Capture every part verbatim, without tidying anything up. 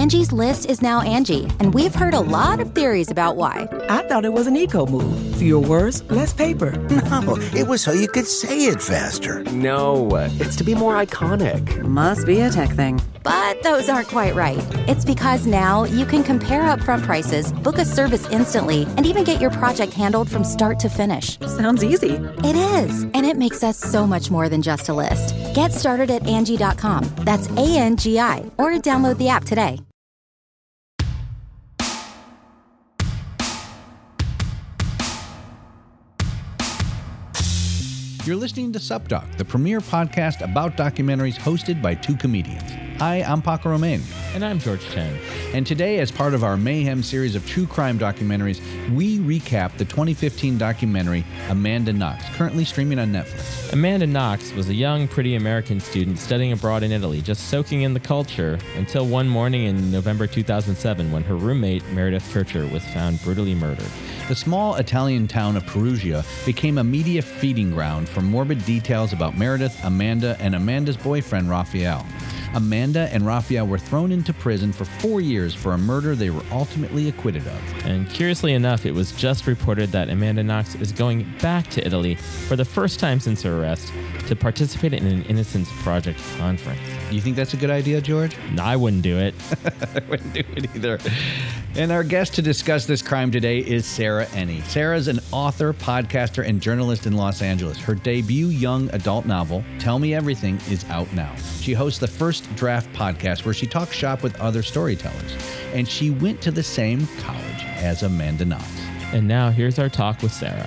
Angie's List is now Angie, and we've heard a lot of theories about why. I thought it was an eco move. Fewer words, less paper. No, it was so you could say it faster. No, it's to be more iconic. Must be a tech thing. But those aren't quite right. It's because now you can compare upfront prices, book a service instantly, and even get your project handled from start to finish. Sounds easy. It is, and it makes us so much more than just a list. Get started at Angie dot com. That's A N G I, or download the app today. You're listening to SupDoc, the premier podcast about documentaries hosted by two comedians. Hi, I'm Paco Romain. And I'm George Chen. And today, as part of our Mayhem series of true crime documentaries, we recap the twenty fifteen documentary Amanda Knox, currently streaming on Netflix. Amanda Knox was a young, pretty American student studying abroad in Italy, just soaking in the culture, until one morning in November two thousand seven when her roommate, Meredith Kircher, was found brutally murdered. The small Italian town of Perugia became a media feeding ground for morbid details about Meredith, Amanda, and Amanda's boyfriend, Raphael. Amanda and Raphael were thrown into prison for four years for a murder they were ultimately acquitted of. And curiously enough, it was just reported that Amanda Knox is going back to Italy for the first time since her arrest to participate in an Innocence Project conference. Do you think that's a good idea, George? No, I wouldn't do it. I wouldn't do it either. And our guest to discuss this crime today is Sarah Enni. Sarah's an author, podcaster, and journalist in Los Angeles. Her debut young adult novel, Tell Me Everything, is out now. She hosts the First Draft podcast where she talks shop with other storytellers. And she went to the same college as Amanda Knox. And now here's our talk with Sarah.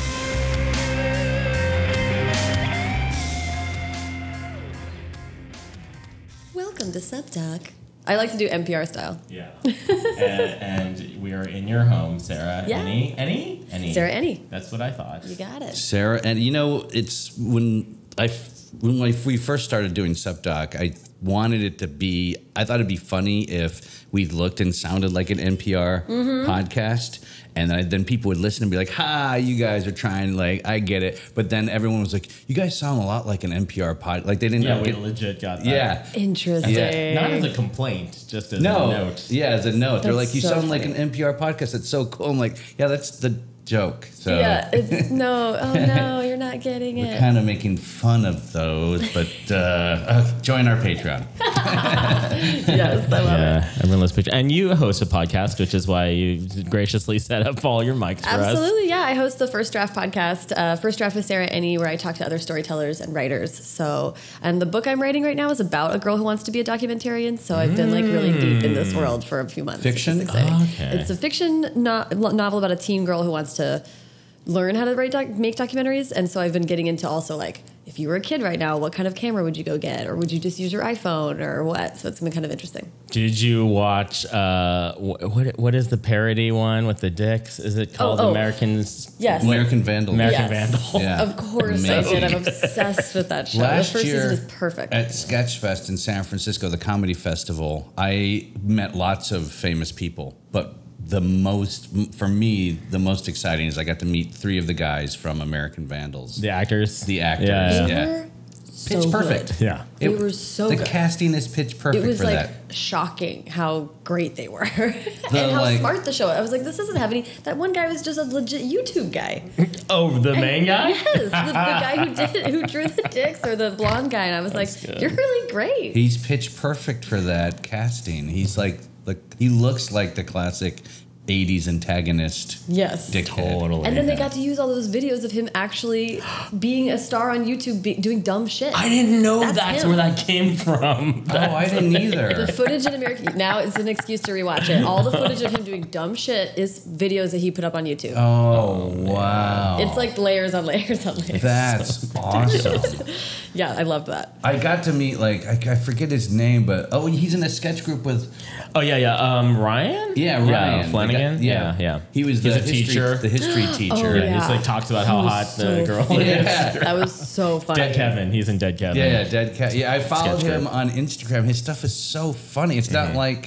Welcome to SupDoc. I like to do N P R style. Yeah. and, and we are in your home, Sarah. Yeah. Enni? Enni? Enni. Sarah Enni. That's what I thought. You got it. Sarah, and you know, it's when I when we first started doing SupDoc, I wanted it to be, I thought it'd be funny if we looked and sounded like an N P R mm-hmm. podcast. And then, then people would listen and be like, ha, you guys are trying, like, I get it. But then everyone was like, you guys sound a lot like an N P R pod. Like, they didn't Yeah, get, we legit got that. Yeah. Interesting. Yeah. Not as a complaint, just as no. a note. Yeah, as a note. They're That's like, you so sound funny. like an N P R podcast. That's so cool. I'm like, yeah, that's the joke. So Yeah, it's no, oh no, you're not getting we're it. kind of making fun of those, but uh, uh, join our Patreon. Yes, I love Yeah, it. everyone loves pictures. And you host a podcast, which is why you graciously set up all your mics for us. Absolutely, yeah. I host the First Draft podcast, uh, First Draft with Sarah Enni, where I talk to other storytellers and writers. So, and the book I'm writing right now is about a girl who wants to be a documentarian. So I've been like really deep in this world for a few months. Fiction? It's exciting. Okay. It's a fiction no- novel about a teen girl who wants to learn how to write doc- make documentaries. And so I've been getting into also like, if you were a kid right now, what kind of camera would you go get? Or would you just use your iPhone or what? So it's been kind of interesting. Did you watch, uh, wh- what what is the parody one with the dicks? Is it called Oh, oh. Americans? Yes. American Vandal. American Yes. Vandal. Yeah. Of course Amazing. I did. I'm obsessed with that show. Last the first year season is perfect. at Sketchfest in San Francisco, the comedy festival, I met lots of famous people, but the most, for me, the most exciting is I got to meet three of the guys from American Vandals. The actors? The actors, Yeah. They yeah. were Pitch so perfect. good. Yeah. They were so The good. casting is pitch perfect It was for like that. shocking how great they were and The, how like- smart the show. I was like, this doesn't have any. That one guy was just a legit YouTube guy. Oh, the main guy? Yes, the, the guy who did who drew the dicks, or the blonde guy. And I was like, you're really great. He's pitch perfect for that casting. He's like, like he looks like the classic eighties antagonist. Yes, dickhead. Totally. And then they got to use all those videos of him actually being a star on YouTube, be, doing dumb shit. I didn't know That's that's, him. where that came from. Oh, I didn't The either. footage in American now it's an excuse to rewatch it. All the footage of him doing dumb shit is videos that he put up on YouTube. Oh, wow. It's like layers on layers on layers. That's awesome. Yeah, I love that. I got to meet, like, I, I forget his name, but, oh, he's in a sketch group with, Oh, yeah, yeah. Um, Ryan? yeah, Ryan. Flanagan? The guy- yeah, yeah. He was the He's a history, teacher. the history teacher. Oh, Yeah, yeah. he's like talks about how He was hot so the girl funny. is. Yeah. That was so funny. Dead Kevin. He's in Dead Kevin. Yeah, yeah, Dead Cat. Yeah, I followed Sketch him group. on Instagram. His stuff is so funny. It's not Mhm. like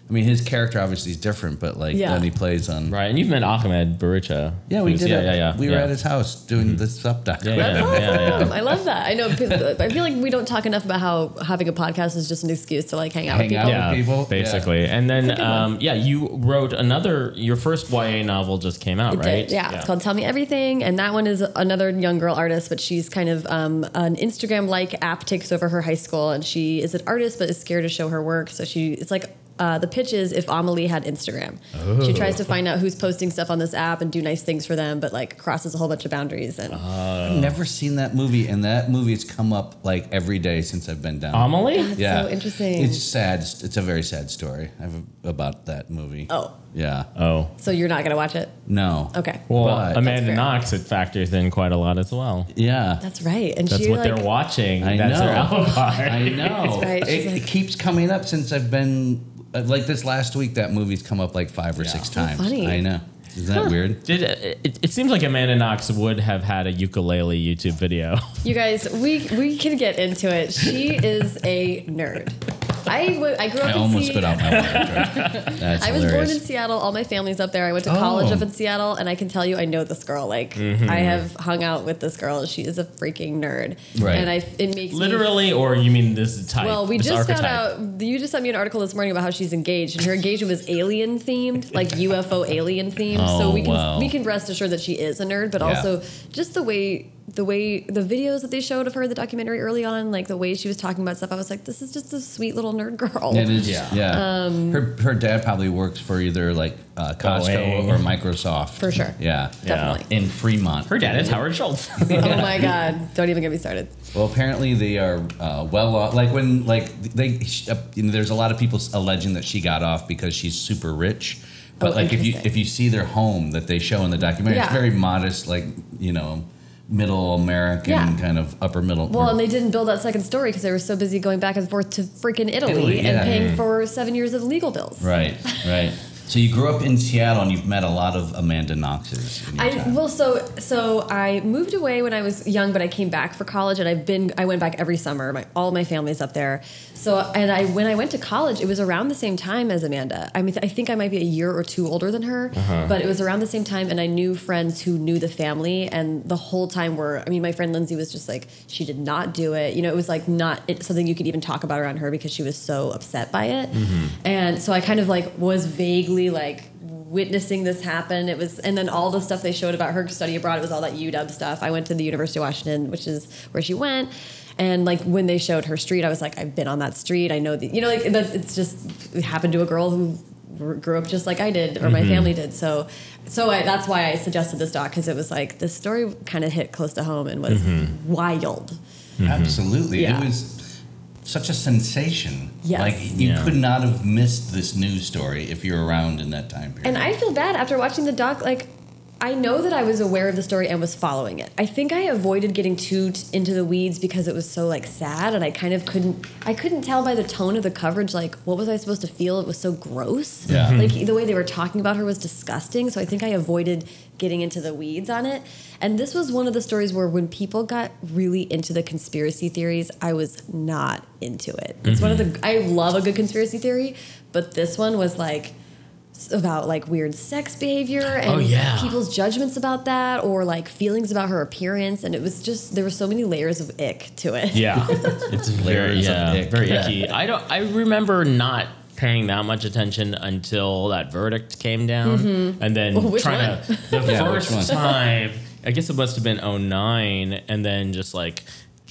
I mean, his character obviously is different, but like Yeah. then he plays on. Right, and you've met Ahmed Barucha. Yeah, we who's- did. Yeah, it. yeah, yeah. We yeah. were at his house doing the sub doc. Yeah, yeah, yeah, yeah. I love that. I know. people- I feel like we don't talk enough about how having a podcast is just an excuse to like hang out Hang with out people. with people. basically. And then, um, yeah, you wrote another. Your first Y A novel just came out, It right? did, yeah, it's called Tell Me Everything, and that one is another young girl artist, but she's kind of um, an Instagram-like app takes over her high school, and she is an artist but is scared to show her work. So she, it's like uh, the pitch is if Amelie had Instagram. Oh. She tries to find out who's posting stuff on this app and do nice things for them, but like crosses a whole bunch of boundaries. And I've never seen that movie, and that movie's come up like every day since I've been down. Amelie? That's yeah, so interesting. It's sad. It's a very sad story I have about that movie. Oh. yeah. Oh. So you're not gonna watch it? No. Okay. Well, But- Amanda fair. Knox, it factors in quite a lot as well. Yeah. That's right. And That's she what like, they're watching. I That's know. their alibi. I know. right. She's It, like- it keeps coming up since I've been uh, like this last week. That movie's come up like five or six So times. funny. I know. Isn't that weird? Did it, it seems like Amanda Knox would have had a ukulele YouTube video. You guys, we we can get into it. She is a nerd. I, w- I grew up I in almost Se- spit out my water. George. That's I was born hilarious. in Seattle. All my family's up there. I went to Oh. college up in Seattle, and I can tell you, I know this girl. Like, Mm-hmm. I have hung out with this girl. She is a freaking nerd, Right. and I it makes me- Literally, or you mean this type? well, we this just archetype? found out. You just sent me an article this morning about how she's engaged, and her engagement was alien themed, like U F O alien themed. so Oh, we can wow. we can rest assured that she is a nerd, but Yeah. also just the way the way the videos that they showed of her in the documentary early on, like the way she was talking about stuff, I was like, this is just a sweet little nerd girl. It is, Yeah. yeah. Um, her her dad probably works for either like uh, Costco Boeing. or Microsoft. For sure. Yeah. Definitely. In Fremont. Her dad is Howard Schultz. Oh my god! Don't even get me started. Well, apparently they are uh, well off. Like when like they, sh- uh, you know, there's a lot of people alleging that she got off because she's super rich. But Oh, like if you interesting. if you see their home that they show in the documentary, it's Yeah. very modest, like you know, middle American Yeah. kind of upper middle. Well, and they didn't build that second story because they were so busy going back and forth to freaking Italy, Italy, and yeah. paying for seven years of legal bills. right, right. So you grew up in Seattle and you've met a lot of Amanda Knoxes. In your I time. well, so so I moved away when I was young, but I came back for college, and I've been I went back every summer. My all my family's up there. So and I when I went to college, it was around the same time as Amanda. I mean, I think I might be a year or two older than her, but it was around the same time, and I knew friends who knew the family, and the whole time were. I mean, my friend Lindsay was just like, she did not do it. You know, it was like not it, something you could even talk about around her because she was so upset by it, and so I kind of like was vaguely like witnessing this happen. It was, and then all the stuff they showed about her study abroad, it was all that U W stuff. I went to the University of Washington, which is where she went. And like when they showed her street, I was like, I've been on that street. I know the, you know, like that, it's just it happened to a girl who grew up just like I did, or my family did. So, so I, that's why I suggested this doc, because it was like this story kind of hit close to home and was wild. Absolutely. Yeah. It was such a sensation. Yes. Like you Yeah. could not have missed this news story if you're around in that time period. And I feel bad after watching the doc. Like, I know that I was aware of the story and was following it. I think I avoided getting too t- into the weeds because it was so like sad, and I kind of couldn't. I couldn't tell by the tone of the coverage, like what was I supposed to feel? It was so gross. Yeah. Like the way they were talking about her was disgusting. So I think I avoided getting into the weeds on it. And this was one of the stories where when people got really into the conspiracy theories, I was not into it. It's one of the. I love a good conspiracy theory, but this one was like. About like weird sex behavior and Oh, yeah. people's judgments about that, or like feelings about her appearance, and it was just there were so many layers of ick to it. Yeah, it's very Layers of yeah, ick. very Yeah. icky. I don't. I remember not paying that much attention until that verdict came down, and then Well, which trying one? to the Yeah, which first one? time. I guess it must have been oh nine, and then just like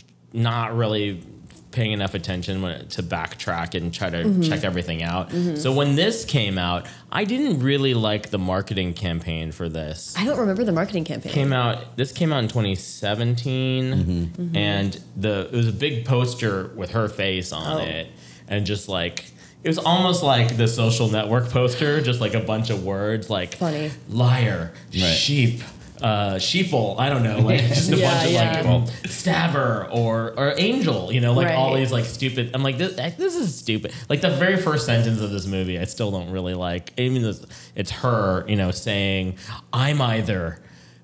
not really paying enough attention when, to backtrack and try to check everything out. So when this came out, I didn't really like the marketing campaign for this. I don't remember the marketing campaign. Came out. This came out in twenty seventeen, and the it was a big poster with her face on Oh. it, and just like it was almost like the Social Network poster, just like a bunch of words like Funny. liar, Right. sheep. Uh, sheeple, I don't know, like just a Yeah, bunch of yeah. like stabber or or angel, you know, like all Right. these like stupid. I'm like this, this is stupid. Like the very first sentence of this movie, I still don't really like. I mean, it's, it's her, you know, saying, "I'm either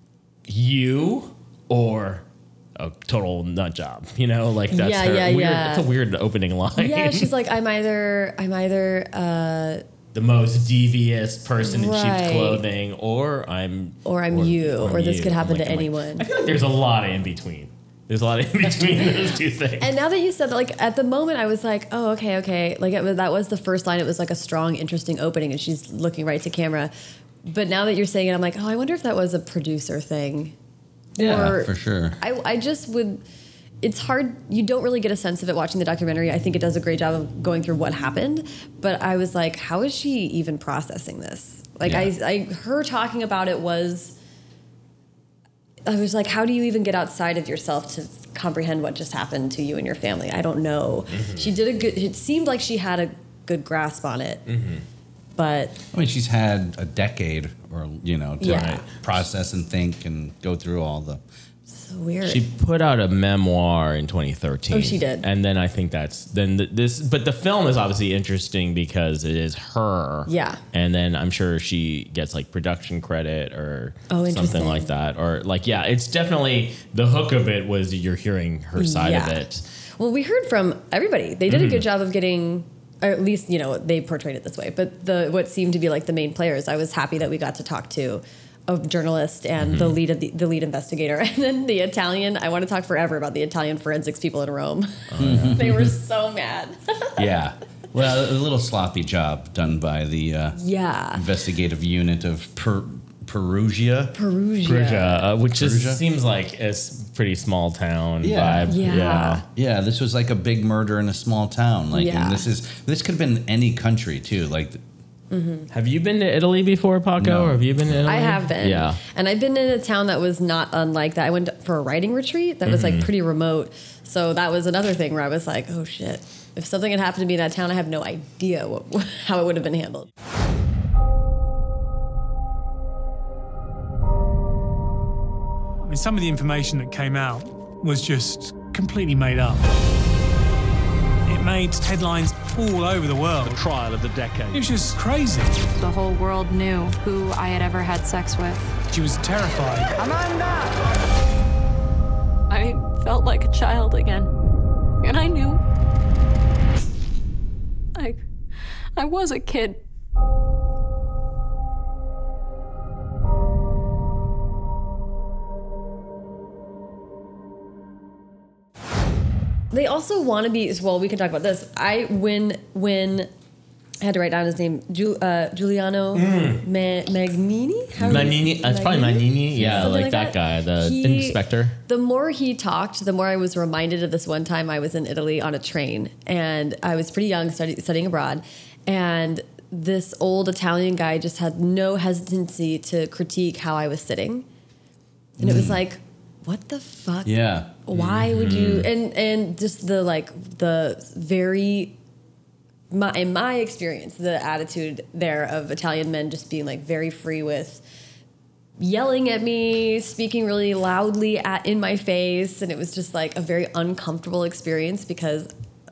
you or a total nut job," you know, like that's Yeah, her yeah, weird. yeah. It's a weird opening line. Yeah, she's like, I'm either, I'm either, uh, the most devious person in Right. sheep's clothing, or I'm Or I'm you, or this could happen to I'm anyone. I feel like there's a lot of in between. There's a lot of in between those two things. And now that you said that, like at the moment, I was like, oh, okay, okay. Like it was, that was the first line. It was like a strong, interesting opening, and she's looking right to camera. But now that you're saying it, I'm like, oh, I wonder if that was a producer thing. Yeah, Or for sure. I, I just would. It's hard. You don't really get a sense of it watching the documentary. I think it does a great job of going through what happened. But I was like, how is she even processing this? Like, Yeah. I, I, her talking about it was. I was like, how do you even get outside of yourself to comprehend what just happened to you and your family? I don't know. Mm-hmm. She did a good. It seemed like she had a good grasp on it, Mm-hmm. but I mean, she's had a decade, or you know, to Yeah. process and think and go through all the. so weird. She put out a memoir in twenty thirteen. Oh, she did. And then I think that's then th- this. But the film is obviously interesting because it is her. Yeah. And then I'm sure she gets like production credit or Oh, something interesting. like that, or like yeah, it's definitely the hook of it was you're hearing her side of Yeah. it. Well, we heard from everybody. They did Mm-hmm. a good job of getting, or at least you know they portrayed it this way. But the what seemed to be like the main players, I was happy that we got to talk to a journalist and the lead of the, the lead investigator, and then the Italian. I want to talk forever about the Italian forensics people in Rome. They were so mad. Yeah. Well, a little sloppy job done by the uh, Yeah, investigative unit of per- Perugia. Perugia. Perugia, uh, which Perugia? just seems like a s- pretty small town Yeah. vibe. Yeah. Yeah, this was like a big murder in a small town. Like, Yeah. and this is this could have been any country too. Like, Have you been to Italy before, Paco? No. Or have you been to Italy? I have been. Yeah. And I've been in a town that was not unlike that. I went for a writing retreat that was Mm-hmm. like pretty remote. So that was another thing where I was like, oh shit. If something had happened to me in that town, I have no idea what, how it would have been handled. I mean, some of the information that came out was just completely made up. It made headlines all over the world. The trial of the decade. It was just crazy. The whole world knew who I had ever had sex with. She was terrified. I felt like a child again. And I knew. I, I was a kid. They also want to be, well, we can talk about this. I, when, when, I had to write down his name, Giu, uh, Giuliano Mm. Ma- Magnini? How do you- Manini, it's probably Manini. Yeah, Something like, that, guy, the He- inspector. The more he talked, the more I was reminded of this one time I was in Italy on a train, and I was pretty young, study, studying abroad, and this old Italian guy just had no hesitancy to critique how I was sitting, and it was like, what the fuck? yeah, Why would you? And and just the like the very. My, in my experience, the attitude there of Italian men just being like very free with yelling at me, speaking really loudly at in my face, and it was just like a very uncomfortable experience because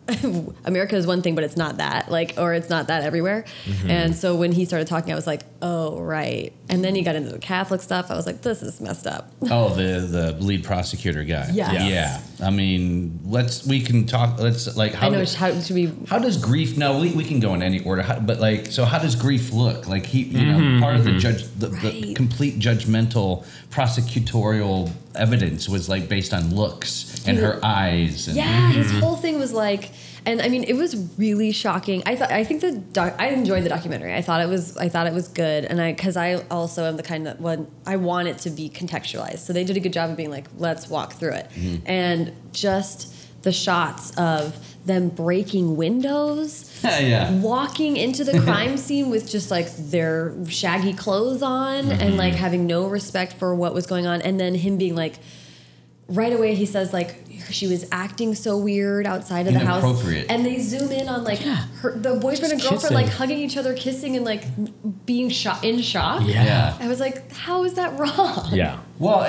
America is one thing, but it's not that, like, or it's not that everywhere. Mm-hmm. And so when he started talking, I was like, oh, right. And then he got into the Catholic stuff. I was like, this is messed up. Oh, the the lead prosecutor guy. Yes. Yeah. Yeah. I mean, let's we can talk. Let's like how I know. does, How should we? how does grief? No, we, we can go in any order. How, but like, so how does grief look? Like he, you Mm-hmm, know, part of the judge, the, the Right. complete judgmental prosecutorial evidence was like based on looks and her eyes. And, Yeah, his whole thing was like, and I mean, it was really shocking. I thought, I think the doc, I enjoyed the documentary. I thought it was, I thought it was good, and I, because I also am the kind that one I want it to be contextualized. So they did a good job of being like, let's walk through it, and just the shots of them breaking windows. yeah. Walking into the crime scene with just like their shaggy clothes on and like having no respect for what was going on, and then him being like, right away he says like she was acting so weird outside of the house, Inappropriate. and they zoom in on like her, the boyfriend and Just girlfriend like kissing. hugging each other, kissing, and like being shot in shock. Yeah. I was like, how is that wrong? Yeah. Well, and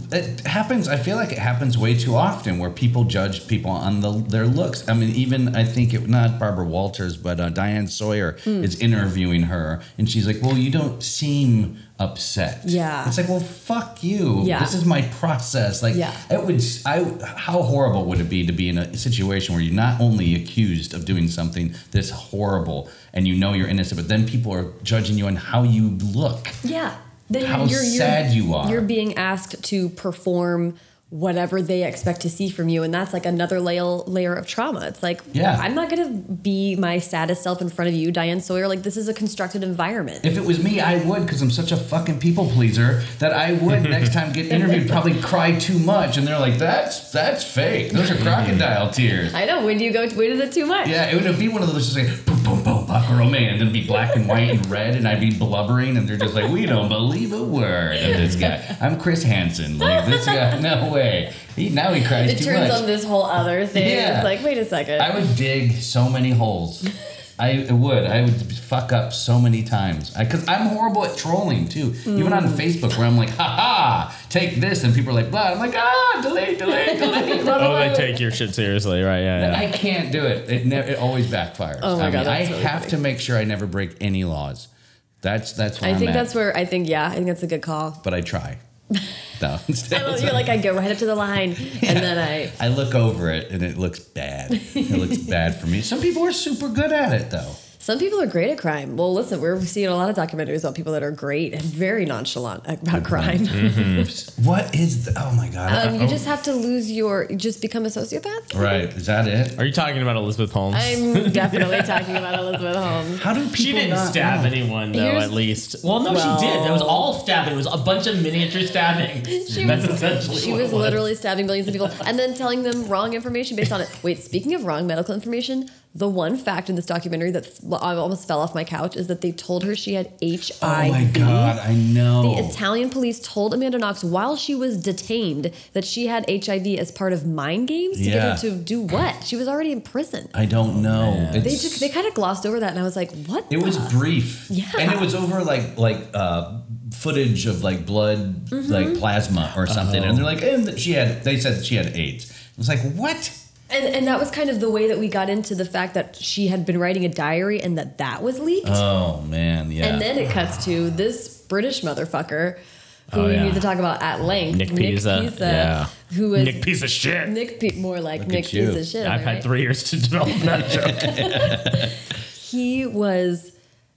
it happens. I feel like it happens way too often where people judge people on the, their looks. I mean, even I think it not Barbara Walters, but uh, Diane Sawyer mm. is interviewing her, and she's like, "Well, you don't seem upset." Yeah, it's like, well, fuck you. Yeah. This is my process. Like, yeah. it would. I how horrible would it be to be in a situation where you're not only accused of doing something that's horrible, and you know you're innocent, but then people are judging you on how you look. Yeah. Then how you're, you're, sad you are. You're being asked to perform whatever they expect to see from you, and that's like another layer layer of trauma. It's like, yeah. I'm not gonna be my saddest self in front of you, Diane Sawyer. Like, this is a constructed environment. If it was me, I would, because I'm such a fucking people pleaser that I would next time get interviewed probably cry too much, and they're like, that's that's fake. Those are crocodile tears. I know. When do you go? When is it too much? Yeah, it would be one of those just like boom boom boom buckaroo man, and then be black and white and red, and I'd be blubbering, and they're just like, we don't believe a word of this guy. I'm Chris Hansen. Like, this guy, no way. He, now he cries it too turns much. on this whole other thing. Yeah. It's like, wait a second. I would dig so many holes. I would. I would fuck up so many times. Because I'm horrible at trolling, too. Mm. Even on Facebook, where I'm like, ha ha, take this. And people are like, blah. I'm like, ah, delete, delete, delete. Oh, they take your shit seriously, right? Yeah, yeah. I can't do it. It, never, it always backfires. Oh, my I God. Mean, I really have funny. to make sure I never break any laws. That's that's where I I'm think at. that's where, I think, yeah, I think that's a good call. But I try. No, I love, you're like, I go right up to the line, yeah. and then I... I look over it, and it looks bad. It looks bad for me. Some people are super good at it, though. Some people are great at crime. Well, listen, we're seeing a lot of documentaries about people that are great and very nonchalant about crime. Mm-hmm. What is the, oh my God. Um, you just have to lose your, just become a sociopath. Right. Is that it? Are you talking about Elizabeth Holmes? I'm definitely talking about Elizabeth Holmes. How do people She didn't not stab know? anyone, though, Here's- at least. Well, no, Well- she did. It was all stabbing. It was a bunch of miniature stabbing. She That's was, essentially she what was it was. literally stabbing billions of people and then telling them wrong information based on it. Wait, speaking of wrong medical information, the one fact in this documentary that I almost fell off my couch is that they told her she had H I V. Oh my God, I know. The Italian police told Amanda Knox while she was detained that she had H I V as part of mind games to Yeah. get her to do what? She was already in prison. I don't know. They It's- just, they kind of glossed over that, and I was like, "What?" It was the- brief. Yeah. And it was over like like uh, footage of like blood, Mm-hmm. like plasma or something. Oh. And they're like, and that she had. They said that she had AIDS. It was like, what? And and that was kind of the way that we got into the fact that she had been writing a diary and that that was leaked. Oh man, yeah. And then it cuts to this British motherfucker who Oh, we yeah. need to talk about at length. Nick Pisa. Yeah. Who is Nick piece of shit. Nick P- more like Look Nick at you. piece of shit. I've am I had right? three years to develop that joke. He was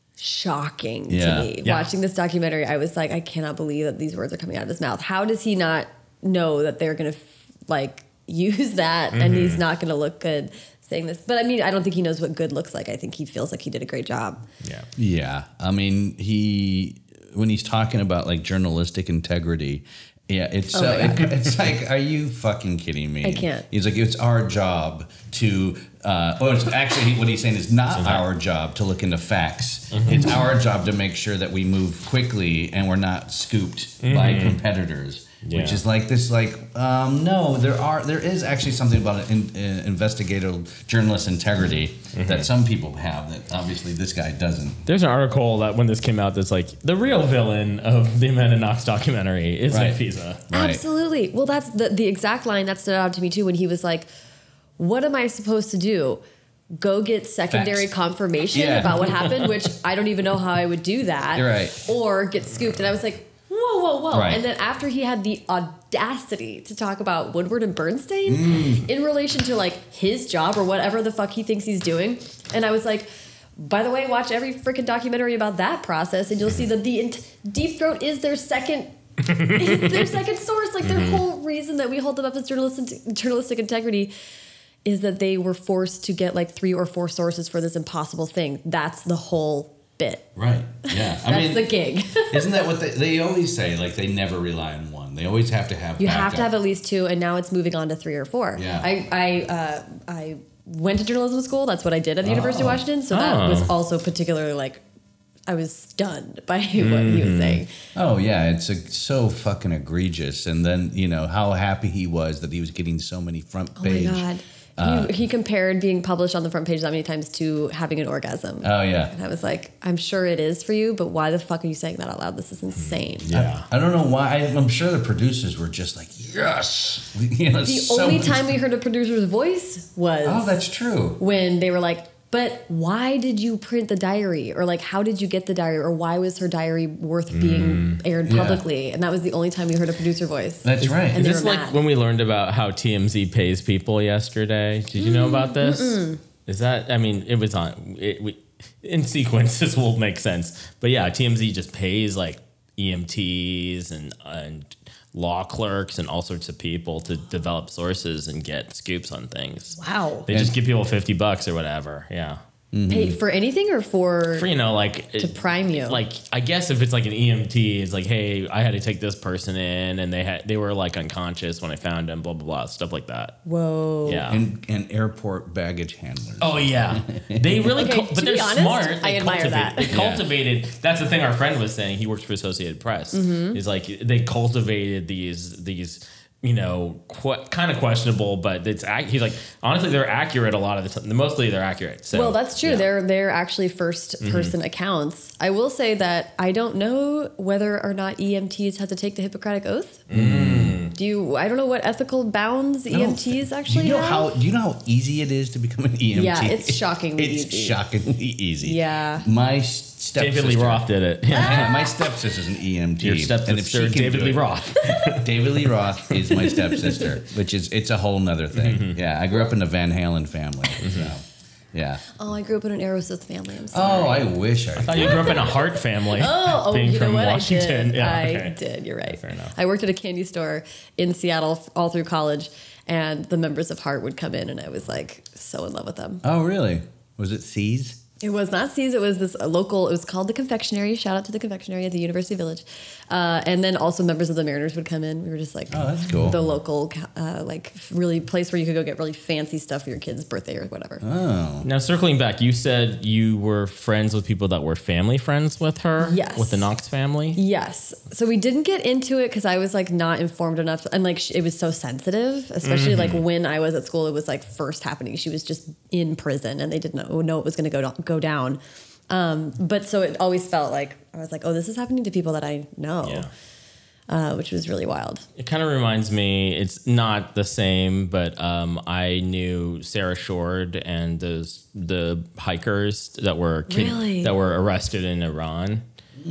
shocking Yeah. to me. Yeah. Watching this documentary, I was like, I cannot believe that these words are coming out of his mouth. How does he not know that they're going to like use that and he's not going to look good saying this? But I mean, I don't think he knows what good looks like. I think he feels like he did a great job. Yeah. Yeah, I mean, he when he's talking about like journalistic integrity, yeah, it's Oh so my God. it, it's like, are you fucking kidding me? I can't. He's like, it's our job to. Uh, well, it's actually what he's saying is not our job to look into facts. Mm-hmm. It's our job to make sure that we move quickly and we're not scooped by competitors. Which Yeah. is like this, like um, no, there are there is actually something about in, uh, investigative journalist integrity that some people have that obviously this guy doesn't. There's an article that when this came out that's like the real villain of the Amanda Knox documentary is Right. Nick Pisa. Right. Absolutely. Well, that's the, the exact line that stood out to me too when he was like, what am I supposed to do? Go get secondary Facts. confirmation Yeah. about what happened, which I don't even know how I would do that. You're right. Or get scooped. And I was like, whoa, whoa, whoa. Right. And then after he had the audacity to talk about Woodward and Bernstein Mm. in relation to like his job or whatever the fuck he thinks he's doing. And I was like, by the way, watch every freaking documentary about that process and you'll see that the int- Deep Throat is their second is their second source. Like their Mm-hmm. whole reason that we hold them up as journalistic, journalistic integrity is that they were forced to get like three or four sources for this impossible thing. That's the whole bit. Right. Yeah. I That's mean, the gig. isn't that what they, they always say? Like they never rely on one. They always have to have. You have backup. to have at least two, and now it's moving on to three or four. Yeah. I I uh, I went to journalism school. That's what I did at the University of Oh. Washington. So that Oh. was also particularly like I was stunned by what he was saying. Oh yeah, it's a, so fucking egregious. And then you know how happy he was that he was getting so many front Oh my page God. Uh, he, he compared being published on the front page that many times to having an orgasm. Oh, yeah. And I was like, I'm sure it is for you, but why the fuck are you saying that out loud? This is insane. Yeah. I, I don't know why. I, I'm sure the producers were just like, yes. You know, The so only much- time we heard a producer's voice was Oh, that's true. when they were like, but why did you print the diary? Or like, how did you get the diary? Or why was her diary worth being aired yeah. publicly? And that was the only time we heard a producer voice. That's right. And Is they this were like mad. when we learned about how T M Z pays people yesterday? Did you know about this? Mm-mm. Is that, I mean, it was on, it, we, in sequence, this will make sense. But yeah, T M Z just pays like E M Ts and, and law clerks and all sorts of people to develop sources and get scoops on things. Wow. They just give people fifty bucks or whatever. Yeah. Pay for anything or for, For, you know, like to prime you? Like, I guess if it's like an E M T, it's like, hey, I had to take this person in, and they had they were like unconscious when I found them, blah blah blah, stuff like that. Whoa. Yeah. And, and airport baggage handlers. Oh yeah, they really, Okay, cul- to but be they're honest, smart. I They admire cultivate- that. They Yeah. cultivated. That's the thing. Our friend was saying he works for Associated Press. Mm-hmm. He's like they cultivated these these. You know, qu- kind of questionable, but it's ac- he's like honestly they're accurate a lot of the time. Mostly they're accurate. So Well, that's true. yeah. They're they're actually first person accounts. I will say that I don't know whether or not E M Ts have to take the Hippocratic Oath. Do you? I don't know what ethical bounds E M Ts actually Do you know have. how? Do you know how easy it is to become an E M T? Yeah, it's shockingly it's easy. shockingly easy. Yeah. My stepsister. David Lee Roth did it. Yeah, my stepsister's an E M T. Your and if stepsister, she can David do Lee it- Roth. David Lee Roth is my stepsister, which is it's a whole nother thing. Yeah, I grew up in the Van Halen family. So, yeah. Oh, I grew up in an Aerosmith family. I'm sorry. Oh, I wish I. I thought you grew up in a Hart family. Oh, oh, being you know from what? Washington. I did. Yeah, I okay. did. You're right. Fair enough. I worked at a candy store in Seattle f- all through college, and the members of Heart would come in, and I was like so in love with them. Oh, really? Was it C's? It was not C's. It was this uh, local. It was called the Confectionery. Shout out to the Confectionery at the University Village. Uh, and then also members of the Mariners would come in. We were just like, Oh, that's cool. the local, uh, like really place where you could go get really fancy stuff for your kid's birthday or whatever. Oh. Now, circling back, you said you were friends with people that were family friends with her? Yes. With the Knox family? Yes. So we didn't get into it because I was like not informed enough, and like sh- it was so sensitive, especially like when I was at school. It was like first happening. She was just in prison, and they didn't know, know it was going to go do- go down. Um, but so it always felt like I was like, oh, this is happening to people that I know, Yeah. uh, which was really wild. It kind of reminds me, it's not the same, but um, I knew Sarah Shord and those the hikers that were kid, Really? that were arrested in Iran.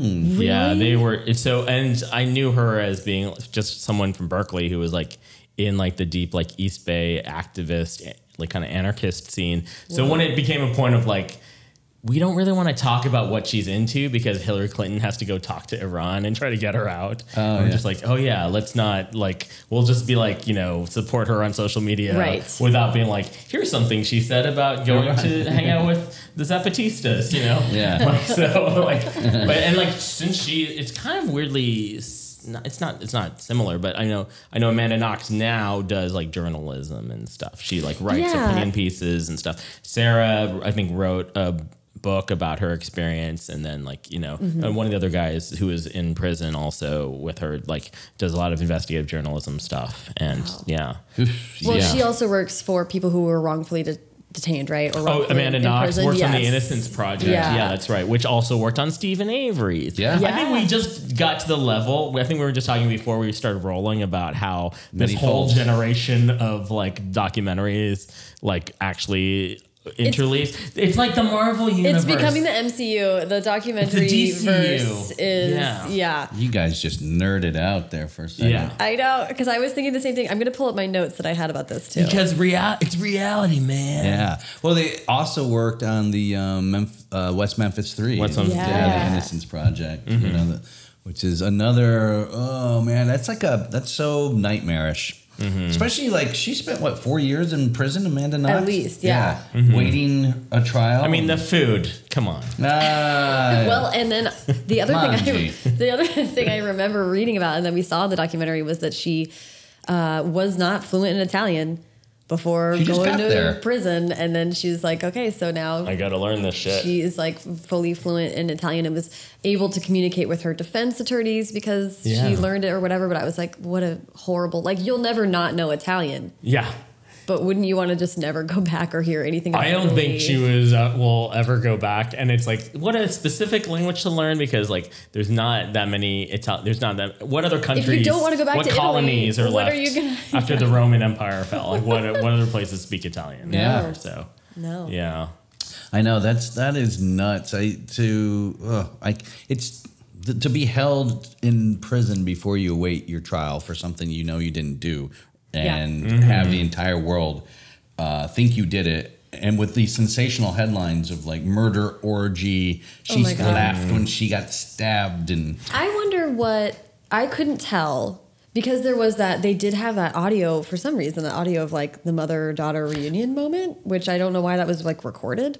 Yeah, they were. It's so, and I knew her as being just someone from Berkeley who was like in like the deep like East Bay activist, like kind of anarchist scene. So when it became a point of like, we don't really want to talk about what she's into because Hillary Clinton has to go talk to Iran and try to get her out. Oh, We're yeah. just like, oh yeah, let's not like, we'll just be like, you know, support her on social media Right. without being like, here's something she said about going Right. to hang out with the Zapatistas, you know? Yeah. Like, so like, but, and like, since she, it's kind of weirdly, s- not- it's not, it's not similar, but I know, I know Amanda Knox now does like journalism and stuff. She like writes Yeah. opinion pieces and stuff. Sarah, I think, wrote a book about her experience, and then like you know Mm-hmm. and one of the other guys who is in prison also with her like does a lot of investigative journalism stuff, and yeah. Well, Yeah. she also works for people who were wrongfully de- detained, right? Or Oh, wrongfully Amanda in Knox prison. works on the Yes. Innocence Project. Yeah. Yeah. That's right. Which also worked on Stephen Avery's. Yeah. I think we just got to the level. I think we were just talking before we started rolling about how this Many whole folds. generation of like documentaries like actually interleaved. It's, it's like the Marvel universe. It's becoming the M C U. The documentary It's the D C U. verse is Yeah. yeah. You guys just nerded out there for a second. Yeah. I know, because I was thinking the same thing. I'm going to pull up my notes that I had about this too. Because real, it's reality, man. Yeah. Well, they also worked on the um, Memf- uh, West Memphis Three. West Memphis Yeah. yeah, Three. the Innocence Project. You know, the, which is another. Oh man, that's like a that's so nightmarish. Especially like she spent what four years in prison, Amanda Knox. At least, yeah. waiting a trial. I mean, the food. Come on. Ah, Well, and then the other Come thing on, I, G. the other thing I remember reading about and then we saw in the documentary was that she uh, was not fluent in Italian before She just going got to there. prison, and then she was like, okay, so now I got to learn this shit. she is like fully fluent in Italian and was able to communicate with her defense attorneys because Yeah. she learned it or whatever. But I was like, what a horrible, like, you'll never not know Italian. yeah. But wouldn't you want to just never go back or hear anything about I don't Italy? think she was uh, will ever go back. And it's like, what a specific language to learn, because like there's not that many Italian. There's not that. What other countries? If you don't want to go back what to colonies Italy, are what left are you gonna, after the Roman Empire fell? Like what? What other places speak Italian? Yeah. So No. yeah. I know that's that is nuts. I to uh, I it's th- to be held in prison before you await your trial for something you know you didn't do, and Yeah. Mm-hmm. have the entire world uh, think you did it. And with these sensational headlines of like murder orgy, Oh my she God. laughed when she got stabbed, and I wonder what I couldn't tell because there was that they did have that audio for some reason, the audio of like the mother daughter reunion moment, which I don't know why that was like recorded.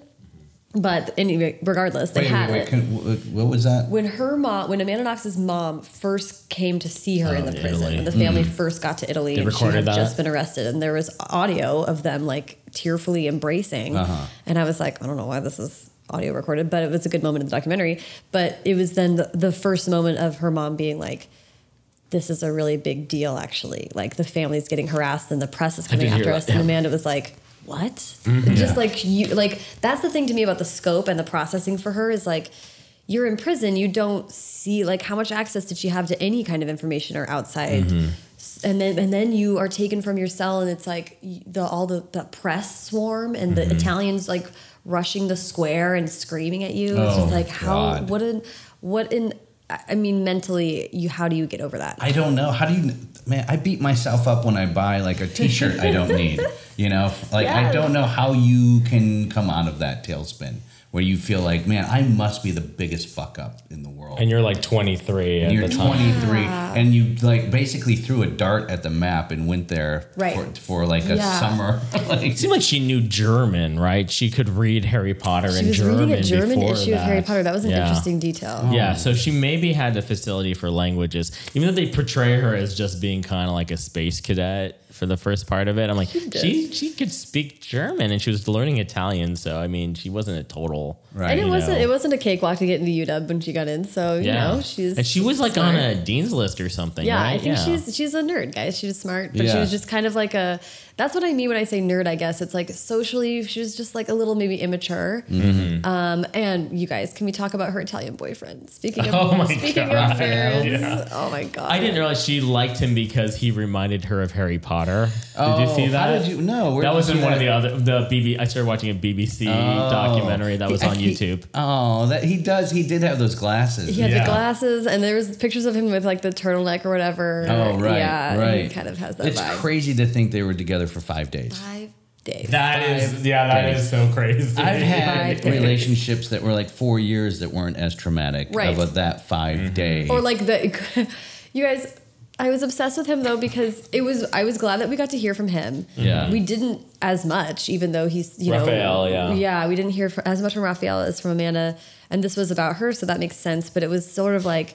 But anyway, regardless, they wait, had wait, wait, it. can, what, what was that? When her mom, when Amanda Knox's mom first came to see her Oh, in the prison, Italy. when the family first got to Italy, They and she recorded had that? just been arrested, and there was audio of them like tearfully embracing, Uh-huh. and I was like, I don't know why this is audio recorded, but it was a good moment in the documentary. But it was then the, the first moment of her mom being like, this is a really big deal, actually. Like the family's getting harassed and the press is coming did after hear us. that, And yeah. Amanda was like, what? Mm-hmm. Just like you, like that's the thing to me about the scope and the processing for her is like, you're in prison. You don't see like how much access did she have to any kind of information or outside. Mm-hmm. And then, and then you are taken from your cell and it's like the, all the, the press swarm and the Mm-hmm. Italians like rushing the square and screaming at you. It's Oh, just like how, God. what an, what an, I mean, mentally, you how do you get over that? I don't know. How do you, man? I beat myself up when I buy like a T-shirt I don't need. You know, like I Yes. don't know how you can come out of that tailspin where you feel like, man, I must be the biggest fuck up in the world. And you're like twenty-three at And you're the time. twenty-three, and you like basically threw a dart at the map and went there Right. for, for like a Yeah. summer. like, It seemed like she knew German, right? She could read Harry Potter She in was German reading a German before issue that. of Harry Potter. That was an Yeah. interesting detail. Yeah, so she maybe had the facility for languages, even though they portray her as just being kind of like a space cadet for the first part of it. I'm like, she she could speak German and she was learning Italian, so I mean, she wasn't a total right. And it you wasn't know. it wasn't a cakewalk to get into U W when she got in. So you Yeah, know she's and she was like smart. on a dean's list or something. Yeah, right? I think yeah. she's she's a nerd, guys. She was smart, but she Yeah. was just kind of like a. That's what I mean when I say nerd. I guess it's like socially, she was just like a little maybe immature. Mm-hmm. Um, and you guys, can we talk about her Italian boyfriend? Speaking of, Oh my speaking God. of nerds, Yeah. oh my god, I didn't realize she liked him because he reminded her of Harry Potter. Oh, did you see that? How did you know? Where that did was you in see one of that? the other the B B. I started watching a B B C Oh. documentary that was He- on he- YouTube. Oh, that he does. He did have those glasses. He had Yeah. the glasses, and there was pictures of him with like the turtleneck or whatever. Oh, right, yeah, right. He kind of has that It's vibe. crazy to think they were together for five days. Five days. That is, yeah, that days. is so crazy. I've had Five days. relationships that were like four years that weren't as traumatic Right. about that five Mm-hmm. day. Or like the, you guys. I was obsessed with him though because it was. I was glad that we got to hear from him. Yeah. we didn't as much, even though he's you Raphael, know. yeah. yeah, we didn't hear fr- as much from Raphael as from Amanda, and this was about her, so that makes sense. But it was sort of like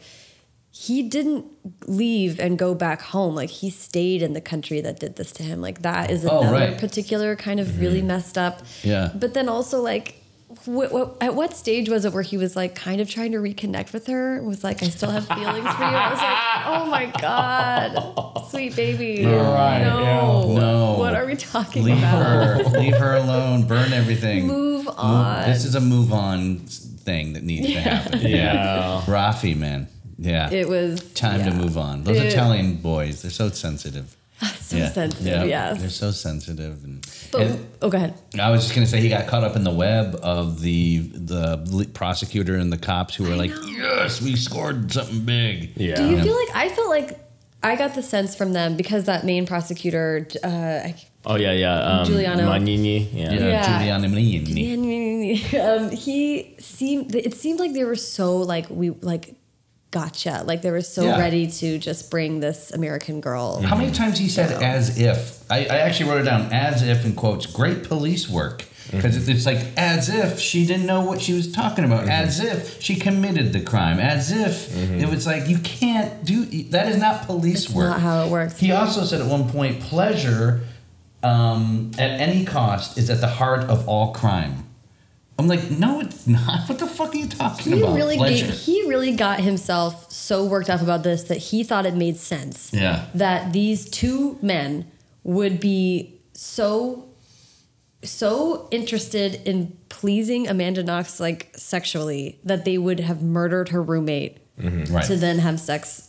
he didn't leave and go back home. Like he stayed in the country that did this to him. Like that is Oh, another right. particular kind of really messed up. Yeah. But then also like. What, what, at what stage was it where he was like kind of trying to reconnect with her? Was like, I still have feelings for you. I was like, oh my god, sweet baby. You're right, No, yeah. No. What are we talking leave about? her, leave her alone. Burn everything. Move on. This is a move on thing that needs to happen. Yeah. Rafi, man. Yeah. It was Time to yeah. move on. Those It- Italian boys, they're so sensitive. So sensitive, Yeah. yes. They're so sensitive. And, But and oh, go ahead. I was just gonna say he got caught up in the web of the the le- prosecutor and the cops who were like, "Yes, we scored something big." Yeah. Do you feel like I felt like I got the sense from them because that main prosecutor, uh, I- Oh yeah, yeah. Um, Giuliano. Magnini. Yeah. Yeah, Yeah. Giuliano Magnini. um, he seemed. It seemed like they were so like we like. Gotcha. Like they were so Yeah. ready to just bring this American girl. How many times he said "as if"? I, I actually wrote it down as if in quotes. Great police work because it's like as if she didn't know what she was talking about. As if she committed the crime. As if it was like you can't do that. Is not police It's work. not how it works. He also said at one point, pleasure um, at any cost is at the heart of all crime. I'm like, no, it's not. What the fuck are you talking He about? really Pleasure. gave, he really got himself so worked up about this that he thought it made sense Yeah. that these two men would be so so interested in pleasing Amanda Knox like sexually that they would have murdered her roommate Mm-hmm. Right. to then have sex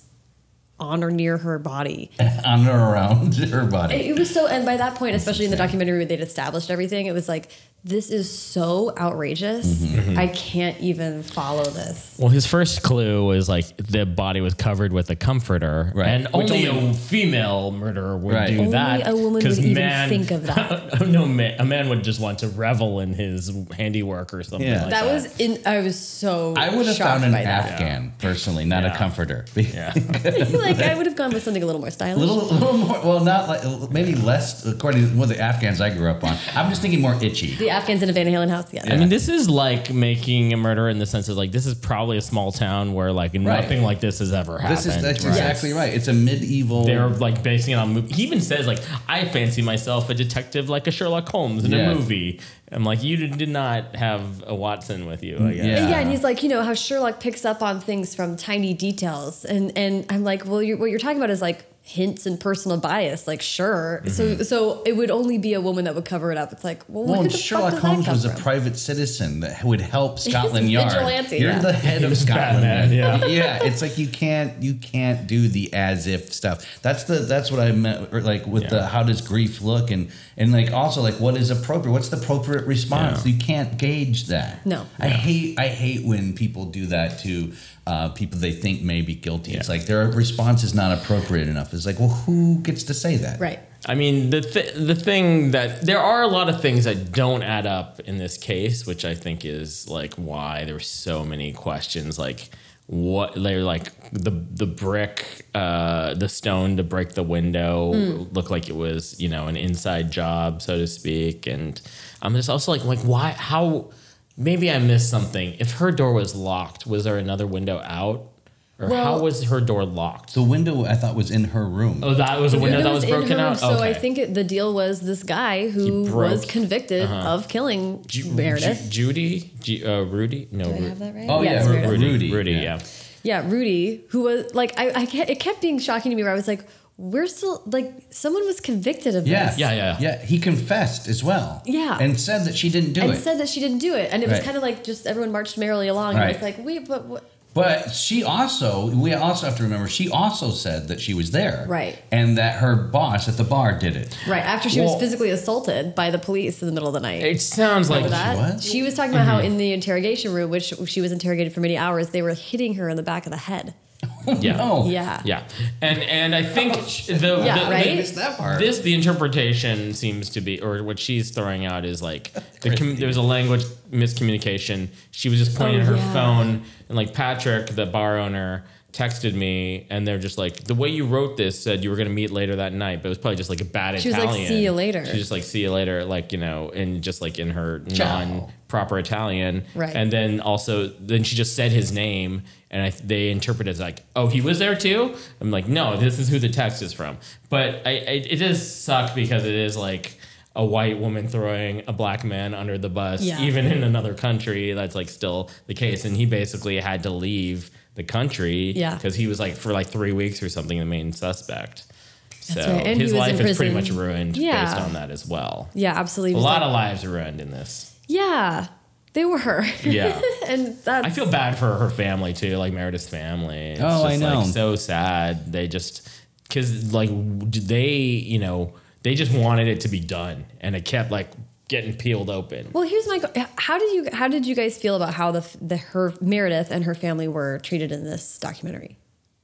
on or near her body. On or around her body. It, it was so, and by that point, especially in the documentary where they'd established everything, it was like, this is so outrageous. Mm-hmm. I can't even follow this. Well, his first clue was like the body was covered with a comforter, Right. and Which only, only- a female murderer would Right. do Only that. a woman 'cause would even man- think of that. no, man, a man would just want to revel in his handiwork or something Yeah. like That that. was in. I was so. I would have shocked found an by that. Afghan, personally, not Yeah. a comforter. Yeah. Like I would have gone with something a little more A stylish. little, a little more, well, not like, maybe less, according to one of the Afghans I grew up on. I'm just thinking more itchy. The Afghans in a Van Halen house. Yeah. I mean, this is like making a murder in the sense of like this is probably a small town where like nothing like this has ever happened. This is that's right? exactly right. It's a medieval. They're like basing it on movie. He even says like, I fancy myself a detective like a Sherlock Holmes in Yeah. a movie. I'm like, you did did not have a Watson with you, I guess. Yeah. Yeah, and he's like, you know, how Sherlock picks up on things from tiny details, and and I'm like, well, you're, what you're talking about is like hints and personal bias. Like, sure, Mm-hmm. so so it would only be a woman that would cover it up. It's like, well, Well, where and the Sherlock fuck does Holmes that come was a from? private citizen that would help He's Scotland a Yard. vigilante, You're yeah. the head of was Scotland Batman, Yard. yeah. yeah, it's like you can't you can't do the as if stuff. That's the that's what I meant. Or like with Yeah. the how does grief look and and like also like what is appropriate? What's the appropriate response? Yeah. You can't gauge that. No. I hate I hate when people do that to uh, people they think may be guilty. It's Yeah. like their response is not appropriate enough. It's like, well, who gets to say that? Right. I mean, the th- the thing that there are a lot of things that don't add up in this case, which I think is like why there's so many questions. Like what they're like the the brick, uh, the stone to break the window looked like it was you know an inside job, so to speak. And I'm just also like like why how maybe I missed something. If her door was locked, was there another window out? Or Well- how was her door locked? The window I thought was in her room. Oh, that was a window It that was in broken her room, out? So I Okay. think it, the deal was this guy who He broke- was convicted uh-huh. of killing Ju- Meredith. Ju- Judy? Ju- uh, Rudy? No, Did I Ru- have that right? Oh, yeah, it's Ru- Meredith. Rudy. Rudy. Rudy, yeah. yeah. Yeah, Rudy, who was like, I, I kept, it kept being shocking to me where I was like, we're still like, someone was convicted of Yeah. this. Yeah, yeah. Yeah, he confessed as well. Yeah. And said that she didn't do And it. said that she didn't do it. And it was Right. kind of like just everyone marched merrily along. And I Right. was like, wait, but what? But she also, we also have to remember, she also said that she was there. Right. And that her boss at the bar did it. Right, after she Well- was physically assaulted by the police in the middle of the night. It sounds like Remember that? was? She was talking about how in the interrogation room, which she was interrogated for many hours, they were hitting her in the back of the head. yeah. No. Yeah. Yeah. And and I think the, Yeah, the, right? the- I missed that part. This the interpretation seems to be or what she's throwing out is like the com- there was a language miscommunication. She was just pointing Oh, at her yeah. phone and like Patrick, the bar owner, texted me and they're just like the way you wrote this said you were going to meet later that night, but it was probably just like a bad She was like, Italian. "See you later." She was just like see you later, like you know, and just like in her Ciao. non proper Italian, Right. And then also then she just said his name, and I, they interpret it as like, oh, he was there too. I'm like, no, this is who the text is from. But I, I it does suck because it is like a white woman throwing a black man under the bus, Yeah. even in another country. That's like still the case, and he basically had to leave the country Yeah. because he was like for like three weeks or something the main suspect. So right. And he his was life in is pretty much prison. ruined Yeah. based on that as well. Yeah, absolutely. A lot of lives are ruined in this. Yeah, they were. Yeah. and that's, I feel bad for her family too, like Meredith's family. It's Oh, I just, know. Like, so sad. They just because like they, you know, they just wanted it to be done, and it kept like getting peeled open. Well, here's my. How did you how did you guys feel about how the the her Meredith and her family were treated in this documentary?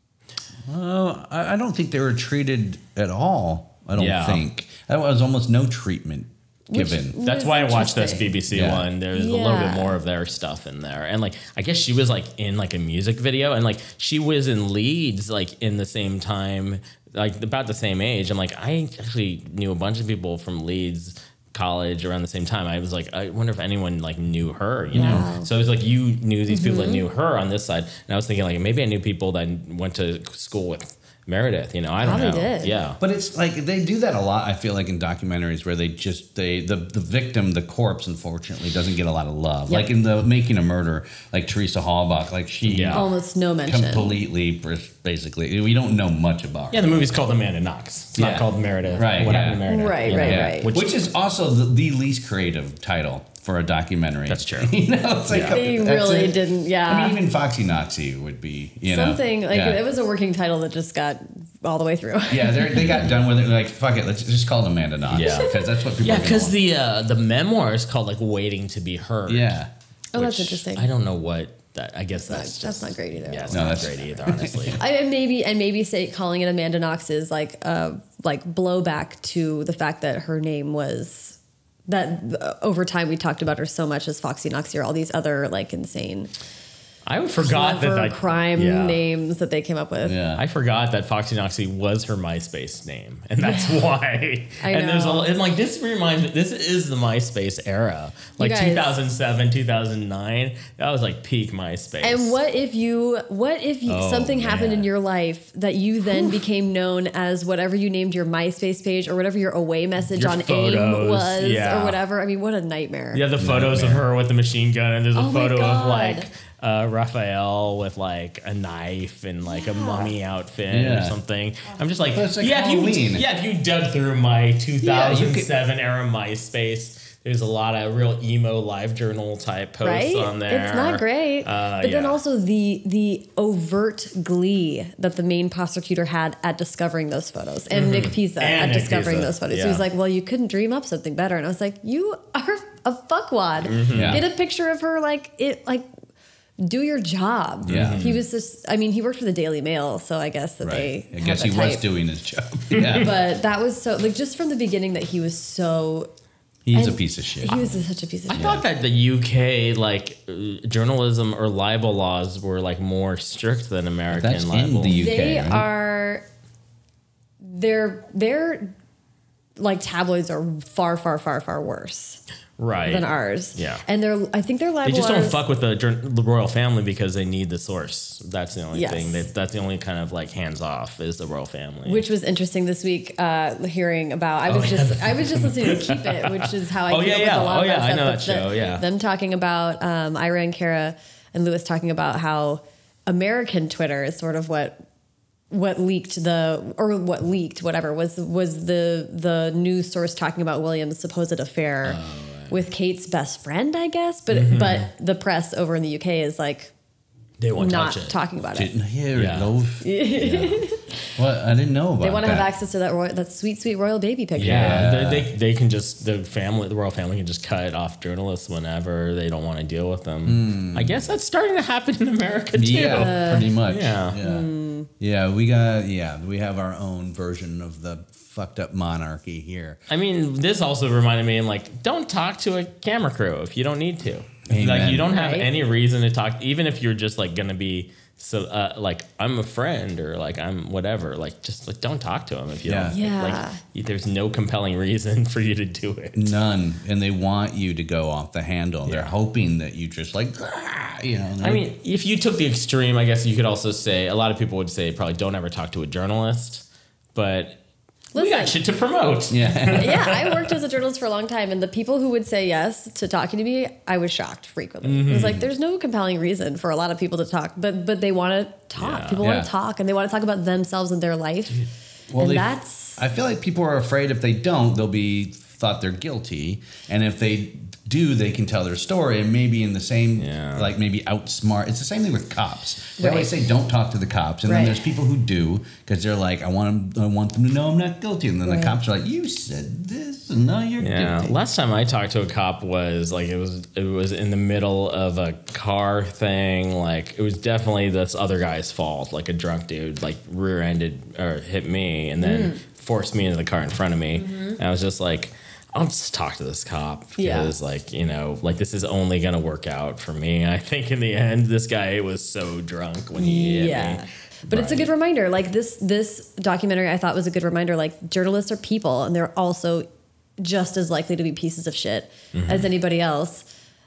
Uh, I I don't think they were treated at all. I don't Yeah. think. That was almost no treatment given. That's was why I watched this interesting. B B C Yeah. one. There's a little bit Yeah. more of their stuff in there, and like I guess she was like in like a music video, and like she was in Leeds like in the same time, like about the same age. I'm like I actually knew a bunch of people from Leeds college around the same time. I was like, I wonder if anyone like knew her, you know? So it was like you knew these people that knew her on this side, and I was thinking like maybe I knew people that went to school with Meredith. You know, I don't Probably know. did. Yeah. But it's like they do that a lot. I feel like in documentaries where they just they the the victim, the corpse, unfortunately doesn't get a lot of love. Yep. Like in the Making a Murder, like Teresa Halbach, like she Yeah. Almost no mention. completely basically we don't know much about her. Yeah, the movie's called Amanda Knox. It's Yeah. not called Meredith. Right, What yeah. happened to Meredith? Right, you know? right, Yeah. right. Which, Which is also the, the least creative title for a documentary. That's true. you know, it's like Yeah. They that's really it. didn't, yeah. I mean, even Foxy Nazi would be, you know, Something, like, yeah. it was a working title that just got all the way through. Yeah, they they got done with it. Like, fuck it, let's just call it Amanda Knox. Yeah. because that's what people. Yeah, are gonna because want. the uh, the memoir is called like Waiting to Be Heard. yeah. Oh, that's which interesting. I don't know what that. I guess that's That's just not great either. Yeah, it's No, not that's- great either. Honestly. I and maybe and maybe say calling it Amanda Knox is like uh like blowback to the fact that her name was that uh, over time we talked about her so much as Foxy Knoxy or all these other like insane I forgot that, clever that crime yeah. names that they came up with. Yeah. I forgot that Foxy Noxy was her MySpace name, and that's why. I and there's a, know. and like this reminds me. This is the MySpace era, like guys- two thousand seven, two thousand nine. That was like peak MySpace. And what if you what if you, Oh, something happened man. in your life that you then became known as whatever you named your MySpace page or whatever your away message Your on photos, AIM was yeah. or whatever? I mean, what a nightmare. You have the photos of her with the machine gun, and there's a Oh my photo of God. like uh, Raphael with like a knife and like a mummy outfit Yeah. or something. I'm just like, But it's like yeah, if you, Halloween. yeah, if you dug through my two thousand seven could- era MySpace. There's a lot of real emo live journal type posts Right? on there. It's not great. Uh, but then yeah. also the the overt glee that the main prosecutor had at discovering those photos and Nick Pizza Mm-hmm. And at Nick discovering Pizza, those photos. yeah. He was like, well, you couldn't dream up something better. And I was like, you are a fuckwad. Mm-hmm. Yeah. Get a picture of her like it like do your job. Yeah. He was just I mean, he worked for the Daily Mail, so I guess that Right. they I guess have he a was type. doing his job. Yeah. But that was so like just from the beginning that he was so He's a and piece of shit. He was such a piece of I shit. thought that the U K like uh, journalism or libel laws were like more strict than American That's in libel. the U K. They right? are they're they're like tabloids are far far far far worse right than ours. Yeah. and they're I think they're They libel just don't laws- fuck with the, jour- the royal family because they need the source. That's the only Yes. thing. That, that's the only kind of like hands off is the royal family. which was interesting this week, uh, hearing about. I was Oh, just yeah. I was just listening to Keep It, which is how I Oh, came yeah, up with yeah. a lot Oh, of yeah, that I stuff. know but that show, the- yeah. them talking about um, Ira and Kara and Lewis talking about how American Twitter is sort of what what leaked the or what leaked whatever was was the the news source talking about William's supposed affair with Kate's best friend, I guess. But Mm-hmm. but the press over in the U K is like they won't not touch it. talking about it. Didn't hear Yeah. it, love. Yeah. What? I didn't know about They want to that. have access to that roy- that sweet sweet royal baby picture. Yeah, Yeah. They, they they can just the family, the royal family can just cut off journalists whenever they don't want to deal with them. I guess that's starting to happen in America too. Yeah, pretty much. Yeah. yeah, yeah. We got yeah. We have our own version of the fucked up monarchy here. I mean, this also reminded me, like, don't talk to a camera crew if you don't need to. Amen. Like, you don't have Right. any reason to talk, even if you're just like gonna be so, uh, like, I'm a friend or like I'm whatever. Like, just like don't talk to them if you Yeah. don't. Yeah. Like, there's no compelling reason for you to do it. None, and they want you to go off the handle. They're Yeah. hoping that you just like, "Ah," you know. I mean, if you took the extreme, I guess you could also say a lot of people would say probably don't ever talk to a journalist, but we got Listen. shit to promote. yeah, Yeah, I worked as a journalist for a long time, and the people who would say yes to talking to me, I was shocked frequently. It Mm-hmm. was like there's no compelling reason for a lot of people to talk, but but they want to talk. Yeah. People Yeah. want to talk, and they want to talk about themselves and their life. well, and they, that's I feel like people are afraid if they don't, they'll be thought they're guilty, and if they do, they can tell their story, and maybe in the same, Yeah. like maybe outsmart. It's the same thing with cops. They Right. always say don't talk to the cops, and Right. then there's people who do because they're like, I want them, I want them to know I'm not guilty, and then Right. the cops are like, you said this, and now you're Yeah. guilty. Last time I talked to a cop was like it was it was in the middle of a car thing. Like it was definitely this other guy's fault. Like a drunk dude like rear-ended or hit me and then forced me into the car in front of me. And I was just like, I'll just talk to this cop Yeah. because like, you know, like this is only going to work out for me. I think in the end, this guy was so drunk when he hit yeah. me. But it's a good reminder. Like this this documentary, I thought was a good reminder. Like journalists are people, and they're also just as likely to be pieces of shit Mm-hmm. as anybody else.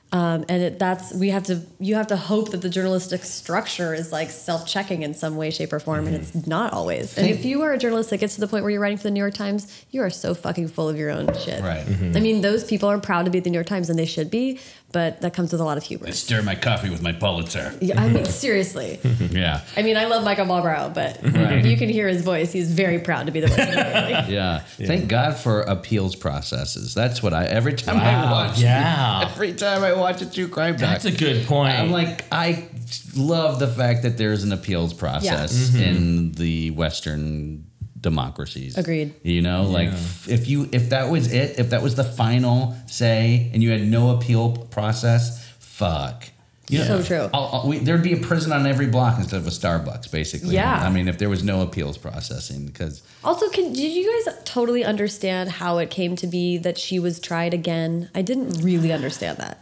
Um, and it, that's we have to you have to hope that the journalistic structure is like self-checking in some way, shape, or form, mm-hmm. and it's not always. And if you are a journalist that gets to the point where you're writing for the New York Times, you are so fucking full of your own shit. Right. Mm-hmm. I mean, those people are proud to be at the New York Times, and they should be, but that comes with a lot of hubris. I stir my coffee with my Pulitzer. Yeah, I mean, seriously. Yeah. I mean, I love Michael Marlborough, but right. you can hear his voice. He's very proud to be the voice of the yeah. yeah. Thank God for appeals processes. That's what I every time wow. I watch. Yeah. Every time I watch a true crime doc. That's a good point. I'm like, I love the fact that there's an appeals process yeah. mm-hmm. in the Western democracies. Agreed. You know, yeah. like if you if that was it, if that was the final say, and you had no appeal process, fuck. You know, so true. I'll, I'll, we, there'd be a prison on every block instead of a Starbucks, basically. Yeah. I mean, if there was no appeals processing, because also, can did you guys totally understand how it came to be that she was tried again? I didn't really understand that.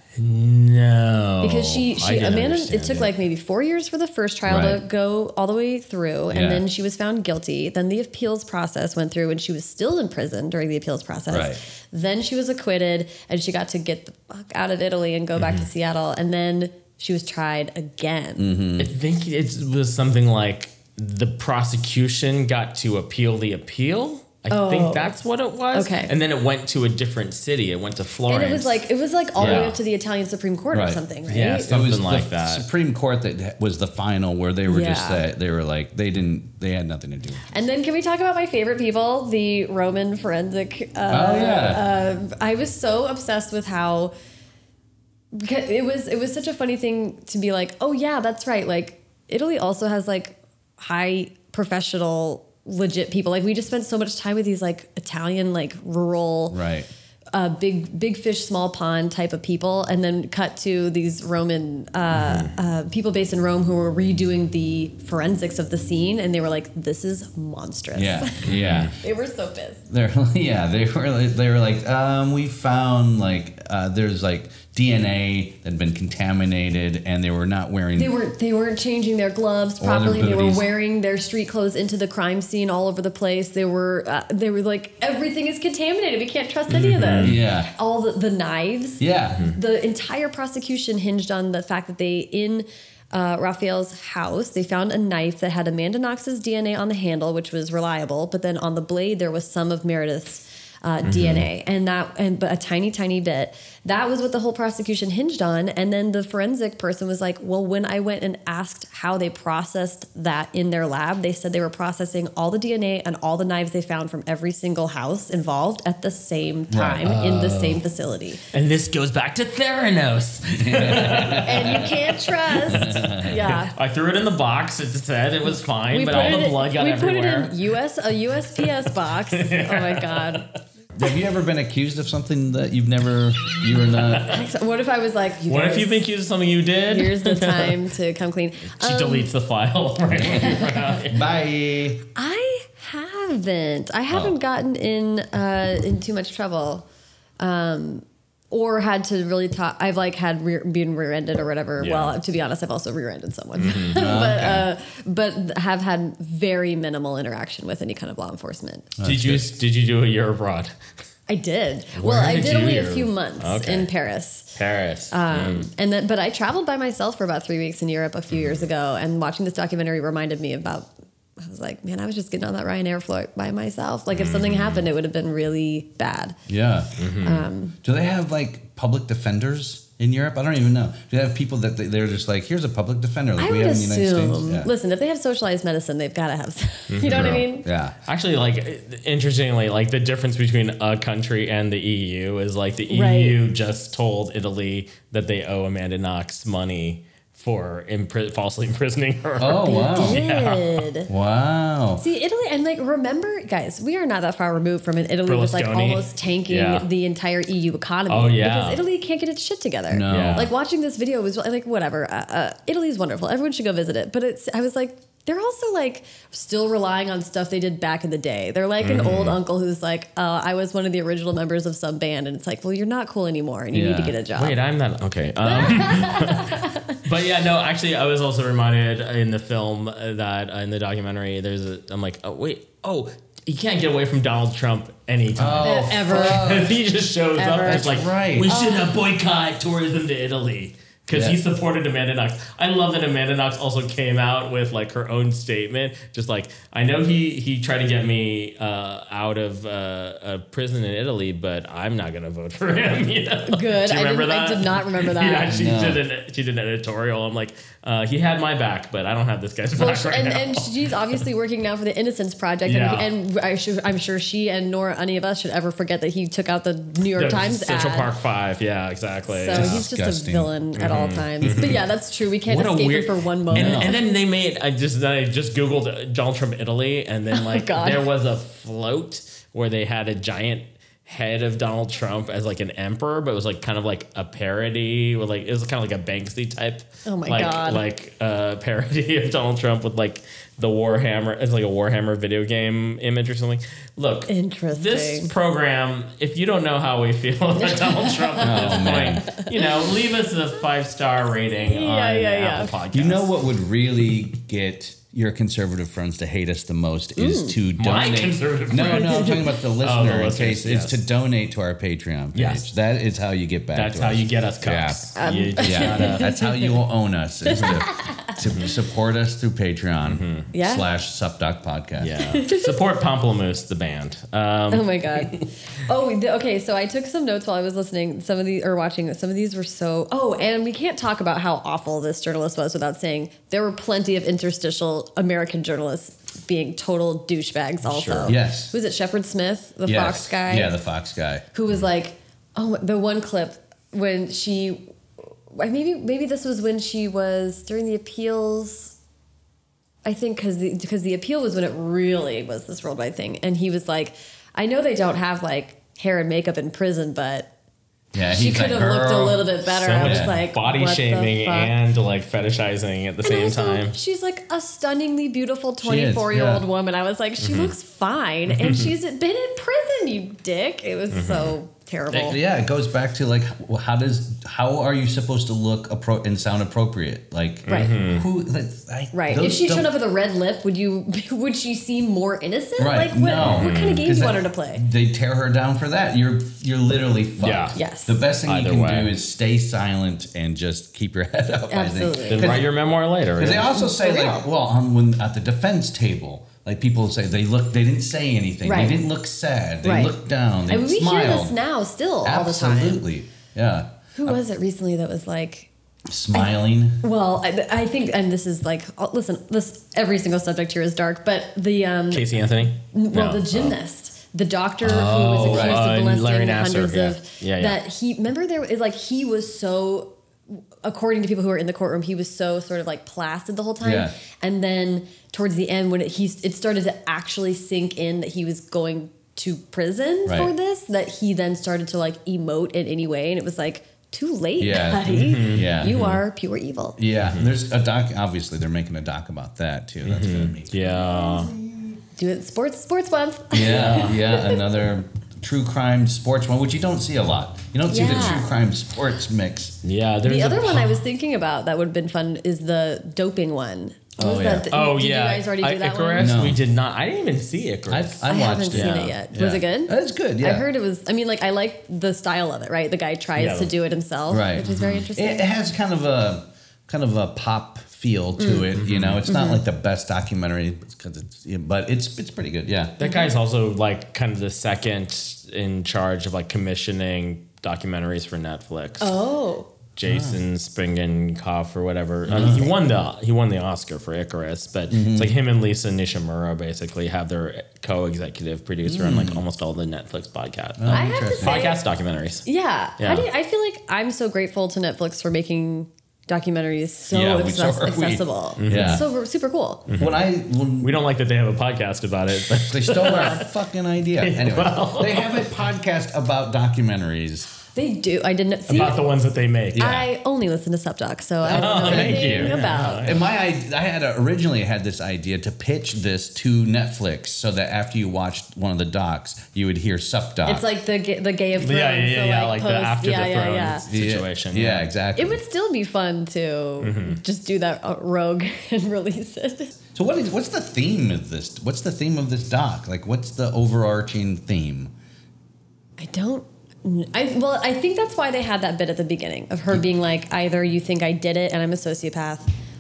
No, because she she Amanda. It took it. like maybe four years for the first trial right. to go all the way through, and yeah. then she was found guilty. Then the appeals process went through, and she was still in prison during the appeals process. Right. Then she was acquitted, and she got to get the fuck out of Italy and go mm-hmm. back to Seattle, and then she was tried again. Mm-hmm. I think it was something like the prosecution got to appeal the appeal. I oh. think that's what it was. Okay. And then it went to a different city. It went to Florence. And it was like it was like all yeah. the way up to the Italian Supreme Court right. or something, right? Yeah, something it was like the that. Supreme Court that was the final where they were yeah. just uh, they were like they didn't they had nothing to do with it. And then can we talk about my favorite people, the Roman forensic? Uh, oh yeah. Uh, I was so obsessed with how because it was it was such a funny thing to be like, oh yeah, that's right. Like Italy also has like high professional. Legit people. Like we just spent so much time with these like Italian, like rural, right, uh, big big fish, small pond type of people, and then cut to these Roman uh, mm-hmm. uh, people based in Rome who were redoing the forensics of the scene, and they were like, "This is monstrous." Yeah, yeah. They were so pissed. They're yeah, they were they were like, um, we found like uh, there's like D N A that had been contaminated, and they were not wearing. They weren't. They weren't changing their gloves properly. Their they were wearing their street clothes into the crime scene all over the place. They were. Uh, they were like, everything is contaminated. We can't trust any mm-hmm. of this. Yeah. All the, the knives. Yeah. Mm-hmm. The entire prosecution hinged on the fact that they in. Uh, Raphael's house, they found a knife that had Amanda Knox's D N A on the handle, which was reliable, but then on the blade there was some of Meredith's uh, mm-hmm. D N A, and that, and but a tiny, tiny bit. That was what the whole prosecution hinged on. And then the forensic person was like, "Well, when I went and asked how they processed that in their lab, they said they were processing all the D N A and all the knives they found from every single house involved at the same time right. in uh, the same facility." And this goes back to Theranos. And you can't trust. Yeah. I threw it in the box. It said it was fine, We but put all it the in- blood got we everywhere. put it in U S a U S P S box. Oh my god. Have you ever been accused of something that you've never you were not? What if I was like, you what guys, if you've been accused of something you did? here's the time to come clean. She Um, deletes the file. Right. Bye. I haven't. I haven't Oh. gotten in uh, in too much trouble. Um, or had to really talk. I've like had rear, been rear-ended or whatever. Yeah. Well, to be honest, I've also rear-ended someone, Mm-hmm. but okay. uh, but have had very minimal interaction with any kind of law enforcement. Did you did you do a year abroad? I did. Where well, I did did you only year? a few months Okay. in Paris. Paris. Um, Mm. and then, but I traveled by myself for about three weeks in Europe a few years ago, and watching this documentary reminded me about. I was like, man, I was just getting on that Ryanair flight by myself. Like, if something happened, it would have been really bad. Yeah. Um, Do they have like public defenders in Europe? I don't even know. Do they have people that they, they're just like, here's a public defender like I we would have in the United assume. States? Yeah. Listen, if they have socialized medicine, they've got to have. You know what I mean? Yeah. Actually, like, interestingly, like the difference between a country and the E U is like the Right. E U just told Italy that they owe Amanda Knox money for impri- falsely imprisoning her. Oh wow. Did. Wow. See, Italy, and like, remember, guys, we are not that far removed from an Italy was like Berlusconi. almost tanking Yeah. the entire E U economy. Oh, yeah. Because Italy can't get its shit together. No. Yeah. Like, watching this video was like, whatever. Uh, uh, Italy's wonderful. Everyone should go visit it. But it's, I was like, they're also like still relying on stuff they did back in the day. They're like mm-hmm. an old uncle who's like, uh, I was one of the original members of some band. And it's like, well, you're not cool anymore and you yeah. need to get a job. Wait, I'm not. Okay. Um, but yeah, no, actually, I was also reminded in the film that uh, in the documentary, there's a, I'm like, oh, wait, oh, you can't get away from Donald Trump anytime. Oh, ever. He just shows Ever. up. It's like, right. we should have boycott tourism to Italy. Because yeah. he supported Amanda Knox. I love that Amanda Knox also came out with like her own statement. Just like, I know he, he tried to get me uh, out of uh, a prison in Italy, but I'm not going to vote for him. You know? Good. Do you remember I, that? I did not remember that. Yeah, she, no. did an, she did an editorial. I'm like, uh, he had my back, but I don't have this guy's well, back right and, now. and she's obviously working now for the Innocence Project. Yeah. And, and I should, I'm sure she and nor any of us should ever forget that he took out the New York The Times Central ad. Park Five. Yeah, exactly. So yeah. he's just a villain mm-hmm. at all times. Mm-hmm. But yeah, that's true. We can't What a escape weird- him for one moment. And, and then they made, I just I just Googled Donald Trump Italy, and then like God. there was a float where they had a giant head of Donald Trump as like an emperor, but it was like kind of like a parody, with like it was kind of like a Banksy type. Oh my like, God. Like uh, parody of Donald Trump with like the Warhammer. It's like a Warhammer video game image or something. Look, interesting. This program, if you don't know how we feel about Donald Trump at this point, you know, leave us a five star rating Yeah, on yeah, yeah. Apple Podcasts. You know what would really get your conservative friends to hate us the most is Mm. to My donate. conservative no, friends. no, I'm talking about the listener. Oh, the in listeners, case yes. is to donate to our Patreon page. Yes. That is how you get back. That's to how us. you get us, cucks. Yeah, You just yeah. gotta- That's how you will own us. Is to, to support us through Patreon Mm-hmm. Yeah. slash Supdoc Podcast. Yeah. Support Pomplamoose, the band. Um, Oh my God. Oh, the, okay. So I took some notes while I was listening. Some of these or watching. Some of these were so. Oh, and we can't talk about how awful this journalist was without saying there were plenty of interstitial American journalists being total douchebags. Also, Sure. Yes. Was it Shepard Smith, the Yes. Fox guy? Yeah, the Fox guy. Who was like, oh, the one clip when she. Maybe maybe this was when she was during the appeals. I think because the, because the appeal was when it really was this worldwide thing. And he was like, I know they don't have like hair and makeup in prison, but Yeah, she he's could like, have looked a "Girl." little bit better. so I much was like, body what the shaming fuck? and like fetishizing at the And same also, time. she's like a stunningly beautiful twenty-four-year-old yeah. woman. I was like, she looks fine. And she's been in prison, you dick. It was so terrible. Yeah, it goes back to like, how does how are you supposed to look appro- and sound appropriate? Like, Right. who? Like, I, Right. those If she showed don't- up with a red lip, would you would she seem more innocent? Right. Like what, no. what kind of game do 'Cause you want her that- to play? They tear her down for that. You're you're literally fucked. Yeah. Yes. The best thing Either you can way. do is stay silent and just keep your head up. Absolutely. Then write your memoir later. Because they yeah. also say For real. like, well, on when at the defense table, like people say they look, they didn't say anything. Right. They didn't look sad. They Right. looked down. They I mean, we smiled. hear this now still all the time. Absolutely. Yeah. Who was it recently that was like, Smiling. well, I, I think, and this is like, oh, listen, this every single subject here is dark, but the um, Casey Anthony? well, No. the gymnast, the doctor who Oh, was accused right. of Uh, molesting Larry Nassar, hundreds yeah. of Yeah, yeah. that he remember there is like he was so. According to people who were in the courtroom, he was so sort of like placid the whole time, Yeah. and then towards the end, when it, he it started to actually sink in that he was going to prison Right. for this, that he then started to like emote in any way, and it was like too late, Yeah. buddy. Yeah. You are pure evil. Yeah. There's a doc. Obviously, they're making a doc about that too. That's gonna be. Yeah. Do it, sports sports month. Yeah. Yeah. Another true crime sports one, which you don't see a lot. You don't see the Yeah. true crime sports mix. Yeah. There's The a- other one I was thinking about that would have been fun is the doping one. What Oh, was yeah. that? Oh, Did yeah. you guys already I- do that Icarus? one? No. We did not. I didn't even see Icarus. I've, I I watched haven't it. seen Yeah. it yet. Yeah. Was it good? That's good. Yeah. I heard it was. I mean, like I like the style of it, right? The guy tries Yeah. to do it himself, Right. which is very interesting. It has kind of a kind of a pop feel to Mm. it. You know, it's not like the best documentary because it's, but it's it's pretty good. Yeah. That guy's also like kind of the second in charge of like commissioning documentaries for Netflix. Oh, Jason Springenkoff or whatever. Uh, he won the he won the Oscar for Icarus, but it's like him and Lisa Nishimura basically have their co-executive producer on like almost all the Netflix podcasts, I have to say, podcast documentaries. yeah. Yeah. How do you, I feel like I'm so grateful to Netflix for making documentaries so Yeah, we- access- so are we. accessible. Yeah. It's so super cool. When I when We don't like that they have a podcast about it, but they stole our fucking idea. Anyway, they have a podcast about documentaries They do. I didn't see about the ones that they make. Yeah. I only listen to SupDoc, so I don't know Oh, thank anything you. about. And my, I had originally had this idea to pitch this to Netflix so that after you watched one of the docs, you would hear SupDoc. It's like the ga- the Gay of Thrones. Yeah, yeah, yeah, so yeah, like, like the post, After yeah, the yeah, Thrones yeah. situation. Yeah, Yeah, exactly. It would still be fun to Mm-hmm. just do that uh, rogue and release it. So what is what's the theme of this? What's the theme of this doc? Like, what's the overarching theme? I don't. I well, I think that's why they had that bit at the beginning of her being like, either you think I did it and I'm a sociopath,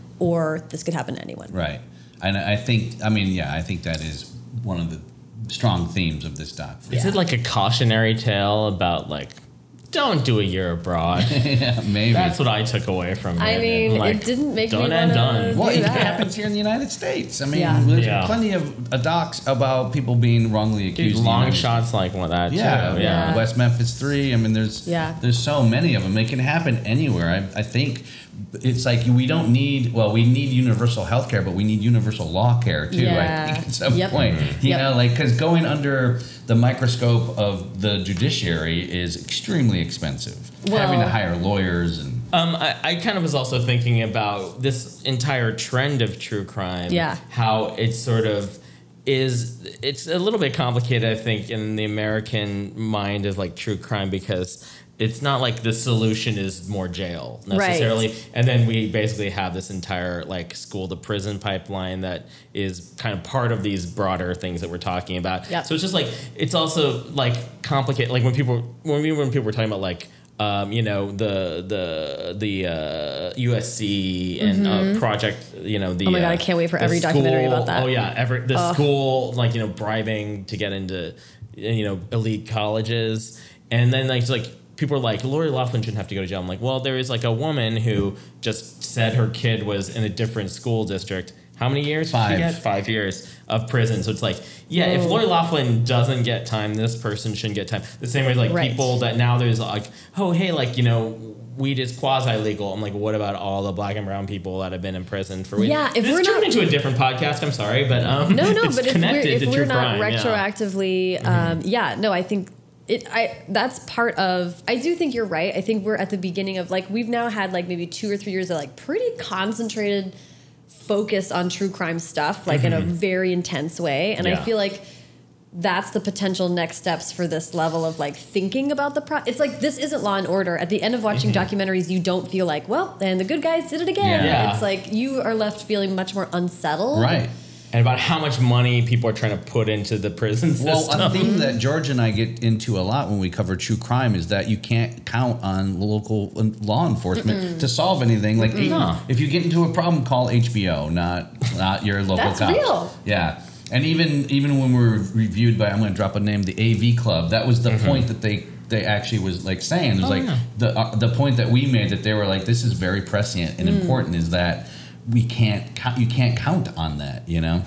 or this could happen to anyone. Right. And I think, I mean, yeah, I think that is one of the strong themes of this doc. Is it like a cautionary tale about like, don't do a year abroad? Yeah, maybe. That's what I took away from it. I mean, Like, it didn't make done me and wanna done. do Well, it that. happens here in the United States. I mean, Yeah. there's Yeah. plenty of uh, docs about people being wrongly accused. Dude, in the long United shots like one of that Yeah, too. yeah. Yeah. West Memphis Three. I mean, there's Yeah. there's so many of them. It can happen anywhere. I, I think it's like we don't need. Well, we need universal health care, but we need universal law care too. Yeah. I think at some Yep. point, you Yep. know, like because going under the microscope of the judiciary is extremely expensive. Well- Having to hire lawyers and Um, I, I kind of was also thinking about this entire trend of true crime. Yeah. How it sort of is. It's a little bit complicated, I think, in the American mind of like true crime because it's not like the solution is more jail necessarily. Right. And then we basically have this entire like school to prison pipeline that is kind of part of these broader things that we're talking about. Yep. So it's just like it's also like complicated. Like when people when we when people were talking about like. Um, you know the the the uh, U S C and uh, project. You know the. Oh my God, uh, I can't wait for the every documentary school- about that. Oh yeah, every the school like you know bribing to get into you know elite colleges, and then like it's like people are like Lori Loughlin shouldn't have to go to jail. I'm like, well, there is like a woman who just said her kid was in a different school district. How many years? did she Five. get? Five years of prison. So it's like, yeah, if Lori Loughlin doesn't get time, this person shouldn't get time. The same way, like Right. people that now there's like, oh, hey, like, you know, weed is quasi legal. I'm like, what about all the black and brown people that have been in prison for weed? Yeah, if this we're turned not- into a different podcast. I'm sorry, but um, No, no, it's but if we're, connected if to we're true not crime. yeah. retroactively, um, yeah, no, I think it. I that's part of. I do think you're right. I think we're at the beginning of like we've now had like maybe two or three years of like pretty concentrated focus on true crime stuff, like in a very intense way, and I Yeah. feel like that's the potential next steps for this level of like thinking about the pro. It's like this isn't Law and Order. At the end of watching documentaries, you don't feel like, well, and the good guys did it again. Yeah. It's like you are left feeling much more unsettled. right. And about how much money people are trying to put into the prison system. Well, a theme that George and I get into a lot when we cover true crime is that you can't count on local law enforcement Mm-mm. to solve anything. Like, No. if you get into a problem, call H B O, not not your local That's cops. real. Yeah, and even even when we were reviewed by, I'm going to drop a name, the A V Club. That was the point that they. They actually was like saying, it was Oh, like yeah. the uh, the point that we made that they were like, this is very prescient and important is that we can't count, you can't count on that, you know.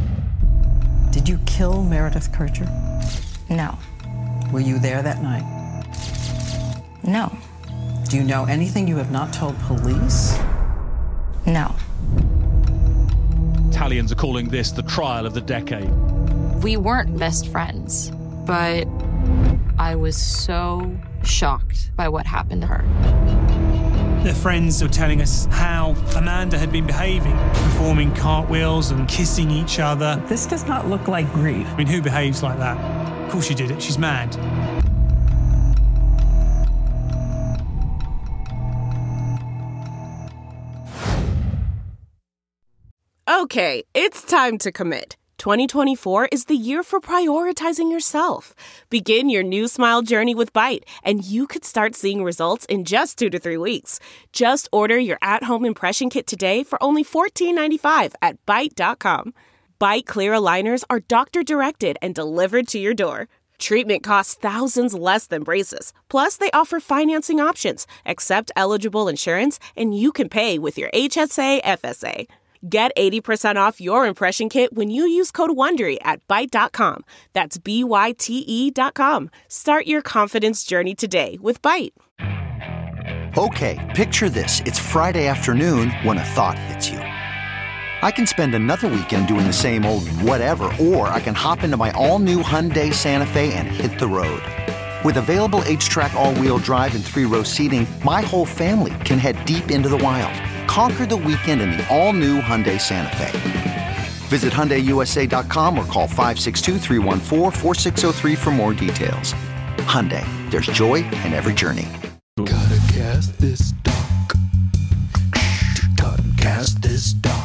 Did you kill Meredith Kircher? No. Were you there that night? No. Do you know anything you have not told police? No. Italians are calling this the trial of the decade. We weren't best friends, but I was so shocked by what happened to her. Their friends were telling us how Amanda had been behaving, performing cartwheels and kissing each other. This does not look like grief. I mean, who behaves like that? Of course she did it. She's mad. Okay, it's time to commit. twenty twenty-four is the year for prioritizing yourself. Begin your new smile journey with Byte, and you could start seeing results in just two to three weeks. Just order your at-home impression kit today for only fourteen ninety-five at byte dot com. Byte clear aligners are doctor-directed and delivered to your door. Treatment costs thousands less than braces. Plus, they offer financing options, accept eligible insurance, and you can pay with your H S A F S A. Get eighty percent off your impression kit when you use code WONDERY at byte dot com. That's B Y T E dot com. Start your confidence journey today with Byte. Okay, picture this. It's Friday afternoon when a thought hits you. I can spend another weekend doing the same old whatever, or I can hop into my all-new Hyundai Santa Fe and hit the road. With available H-Track all-wheel drive and three-row seating, my whole family can head deep into the wild. Conquer the weekend in the all-new Hyundai Santa Fe. Visit Hyundai U S A dot com or call five six two, three one four, four six zero three for more details. Hyundai, there's joy in every journey. Gotta cast this stock. Gotta cast this stock.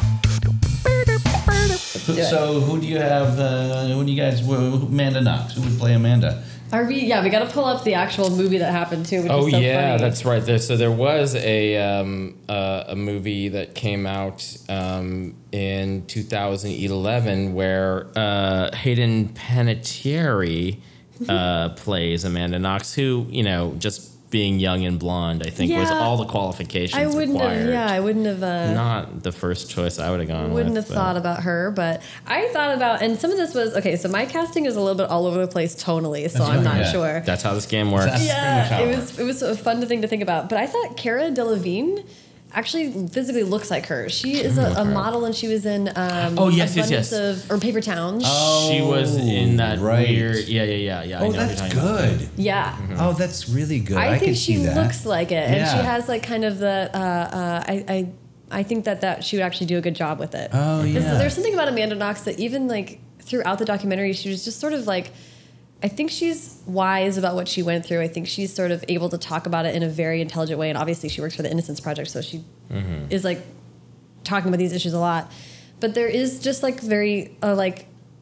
So who do you have? Uh, who do you guys? Who, Amanda Knox. Who would play Amanda? Are we? Yeah, we got to pull up the actual movie that happened too. Which Oh is so yeah, funny. that's right. There, so there was a um, uh, a movie that came out um, in two thousand eleven where uh, Hayden Panettiere uh, plays Amanda Knox, who you know just being young and blonde, I think was Yeah. all the qualifications I wouldn't required. have. Yeah, I wouldn't have. Uh, Not the first choice I would have gone Wouldn't with. have thought about her, but I thought about, and some of this was okay. So my casting is a little bit all over the place tonally, so I'm not Yeah. sure. That's how this game works. Yeah, it was it was a fun thing to think about. But I thought Cara Delevingne actually physically looks like her. She is a, a model, and she was in um, Oh, yes, yes, Abundance yes. of or Paper Towns. She was in that right. weird. Yeah, yeah, yeah, yeah. I Oh, know what that's you're talking about. good. Yeah. Oh, that's really good. I, I, can think see she that. looks like it, and Yeah. she has like kind of the. Uh, uh, I, I I think that that she would actually do a good job with it. Oh, 'Cause yeah. There's something about Amanda Knox that even like throughout the documentary, she was just sort of like. I think she's wise about what she went through. I think she's sort of able to talk about it in a very intelligent way, and obviously she works for the Innocence Project, so she Mm-hmm. is like talking about these issues a lot. But there is just like very uh, like.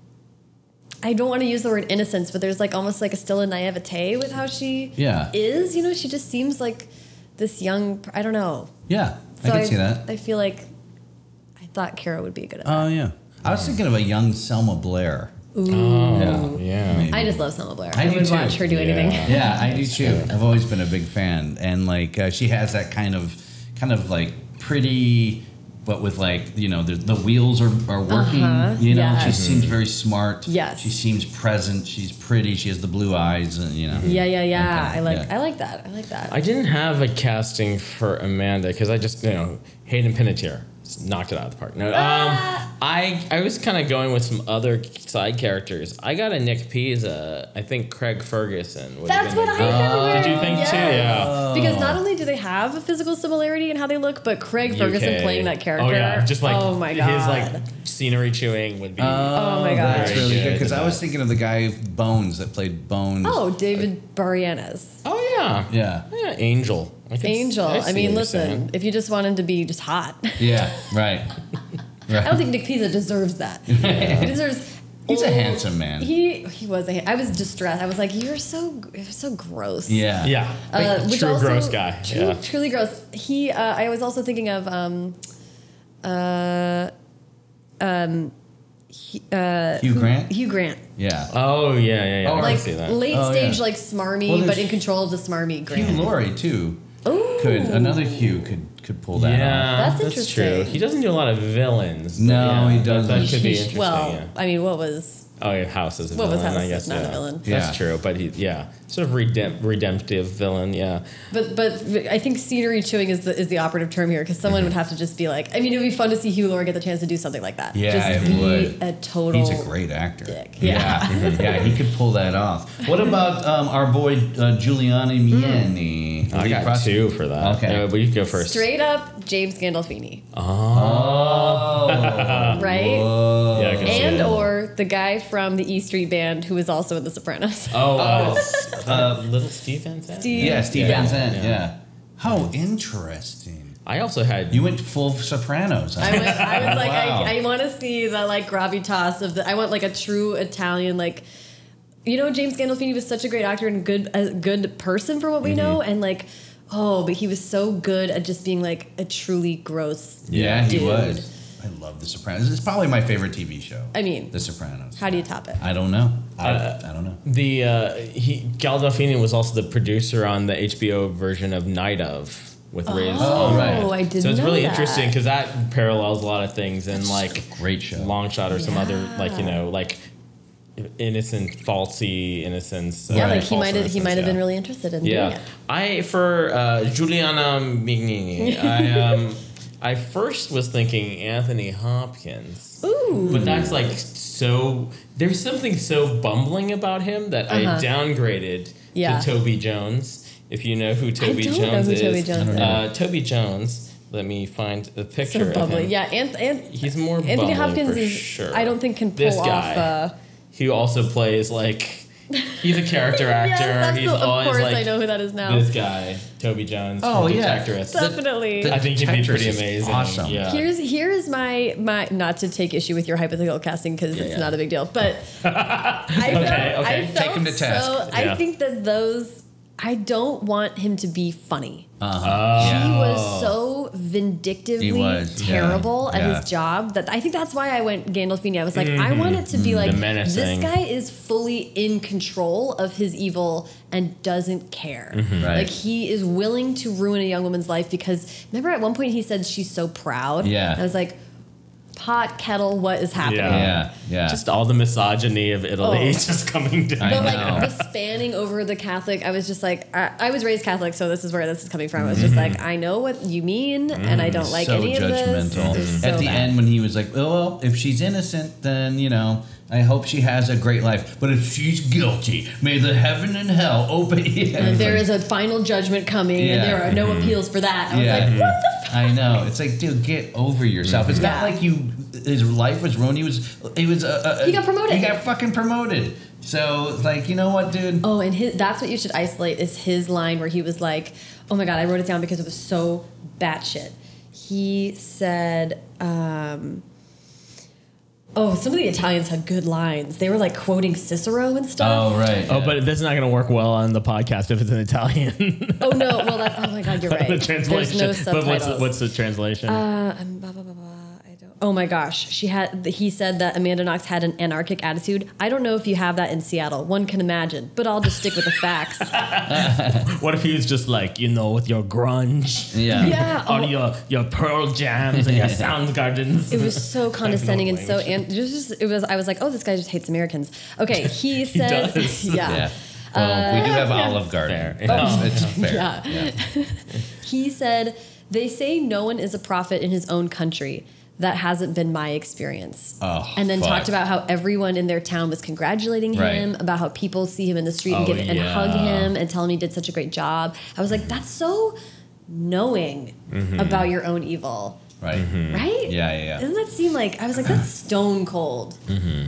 I don't want to use the word innocence, but there's like almost like a still a naivete with how she Yeah. is. You know, she just seems like this young. I don't know. Yeah, So I can see that. I feel like I thought Cara would be good at that. Oh yeah, I was thinking of a young Selma Blair. Ooh. Oh, yeah. Maybe. I just love Selma Blair. I I, do would too. watch her do anything. Yeah, I do too. I've always been a big fan, and like uh, she has that kind of, kind of like pretty, but with like you know the, the wheels are, are working. Uh-huh. You know, Yes. she seems very smart. Yes. she seems present. She's pretty. She has the blue eyes, and you know. Yeah, yeah, yeah. Okay, I like. yeah. I like that. I like that. I didn't have a casting for Amanda because I just, you know, Hayden Panettiere knocked it out of the park. No, um, I I was kind of going with some other side characters. I got a Nick Pizza. I think Craig Ferguson. would have That's been what a I good- heard. Did you think Yes. too? Yeah. Because not only do they have a physical similarity in how they look, but Craig Ferguson U K. playing that character. Oh yeah, just like oh my god, his like scenery chewing would be. Oh my God. that's really good because Very I was thinking of the guy Bones that played Bones. Oh, David Boreanaz. Oh yeah, yeah, yeah, Angel. I can Angel. s- I, see what mean, you're listen, saying. if you just want him to be just hot, yeah, right. right. I don't think Nick Pizza deserves that. He deserves. He's a old- handsome man. He he was. A, I was distressed. I was like, "You're so you're so gross." Yeah, Yeah, Uh, like, which true also- gross guy. True, Yeah. Truly gross. He. Uh, I was also thinking of. Um, uh, um, he, uh, Hugh Grant? Hugh Grant. yeah. Oh yeah, yeah, yeah. I can Like see that. late Oh, stage, yeah. like smarmy, Well, but there's in control of the smarmy Hugh Grant. Laurie too. Ooh. Could another Hugh could could pull that yeah, off. That's true. interesting. He doesn't do a lot of villains. but No, yeah, he that- doesn't. That, could be He- interesting. well, yeah. I mean, what was? Oh, yeah, House is a What was villain. House? I guess Not a yeah. villain. Yeah. That's true, but he, yeah, sort of redemp- redemptive villain. Yeah, But but I think scenery chewing is the is the operative term here because someone would have to just be like. I mean, it would be fun to see Hugh Laurie get the chance to do something like that. Yeah, just it be would. a total. He's a great actor. dick. Yeah, yeah, he could pull that off. What about um, our boy uh, Giuliani Miani? I got Prosec- two for that. Okay. Uh, but you go first. Straight up, James Gandolfini, Oh, right? Whoa. Yeah, I can see And it. or the guy from the E Street Band who was also in The Sopranos. Oh, uh, uh, Little Steve Van Zandt? Steve- Yeah, Steve Yeah. Van Zandt. Yeah. Yeah. How interesting. I also had. You went full Sopranos. Huh? I, went, I was like, Wow. I, I want to see the like gravitas of the. I want like a true Italian like. You know, James Gandolfini was such a great actor and good a good person for what we know, and like, oh, but he was so good at just being like a truly gross. Yeah, he dude. was. I love The Sopranos. It's probably my favorite T V show. I mean, The Sopranos. How do you top it? I don't know. I, Uh, I don't know. The uh, he Gandolfini was also the producer on the H B O version of Night of with Riz. Oh, Ahmed. I didn't So it's know really that. interesting because that parallels a lot of things and like Great show. Long Shot or some Yeah. other like you know like innocent, falsy innocence. Yeah, uh, like he false might have he innocence, might have yeah. been really interested in doing Yeah, it. I for uh, Giuliana Mignini, I um, I first was thinking Anthony Hopkins. Ooh. But that's like so, there's something so bumbling about him that Uh-huh. I downgraded Yeah. to Toby Jones. If you know who Toby don't Jones know who is. Toby Jones is. Uh, Toby Jones, let me find the picture So of bubbly. him. Yeah, Anth- Anth- He's more Anthony bubbly Hopkins for is, sure. I don't think, can pull This guy, off. Uh, he also plays like, he's a character actor. Yes, he's of always course, like I know who that is now. this guy, Toby Jones. Oh, from yeah. Detectress. Definitely. The- the I think he'd be Detectress pretty is amazing. awesome. Yeah. Here's here is my my not to take issue with your hypothetical casting because it's yeah. not a big deal, but I felt, Okay, okay. I Take felt him to task. So, Yeah. I think that those I don't want him to be funny. Uh-huh. He Yeah. was so vindictively He was, yeah. terrible at Yeah. his job that I think that's why I went Gandolfini. I was like, I want it to be like The this menacing. guy is fully in control of his evil and doesn't care. Right. Like he is willing to ruin a young woman's life because remember at one point he said she's so proud. Yeah. And I was like, pot kettle, what is happening? Yeah, yeah. Just all the misogyny of Italy Oh. just coming down. I But know. like the spanning over the Catholic, I was just like, I, I was raised Catholic, so this is where this is coming from. I was just like, I know what you mean, and I don't like so any of this. judgmental. It was At so the bad. end, when he was like, "Oh, well, if she's innocent, then you know, I hope she has a great life. But if she's guilty, may the heaven and hell open." Yeah. And there is a final judgment coming, and Yeah. there are no appeals for that. I was Yeah. like, what the I know. It's like, dude, get over yourself. It's not Yeah. like you. His life was ruined. He was. He was. Uh, uh, He got promoted. He got fucking promoted. So it's like, you know what, dude? Oh, and his, that's what you should isolate is his line where he was like, oh my God, I wrote it down because it was so batshit. He said, um, oh, some of the Italians had good lines. They were like quoting Cicero and stuff. Oh right. Oh, but that's not going to work well on the podcast if it's in Italian. Oh, no. Well, that's, oh my God, you're right. the translation. There's no but what's the, subtitles. what's the translation? Uh, um, blah, blah, blah, blah. I don't. Oh my gosh, she had. He said that Amanda Knox had an anarchic attitude. I don't know if you have that in Seattle. One can imagine, but I'll just stick with the facts. What if he was just like, you know, with your grunge, Yeah. Yeah. or oh, your your Pearl Jams and your Soundgardens? It was so condescending and so. And it was just. It was. I was like, oh, this guy just hates Americans. Okay, he said. does. Yeah. Yeah. Well, we do have Olive Garden. Fair. It's, Oh. it's fair. Yeah. Yeah. He said, they say no one is a prophet in his own country. That hasn't been my experience. Oh, and then fuck. talked about how everyone in their town was congratulating him, Right. about how people see him in the street and, Oh, give, and yeah. hug him and tell him he did such a great job. I was like, that's so knowing about your own evil. Right. Right? Yeah, yeah, yeah. Doesn't that seem like, I was like, that's stone cold.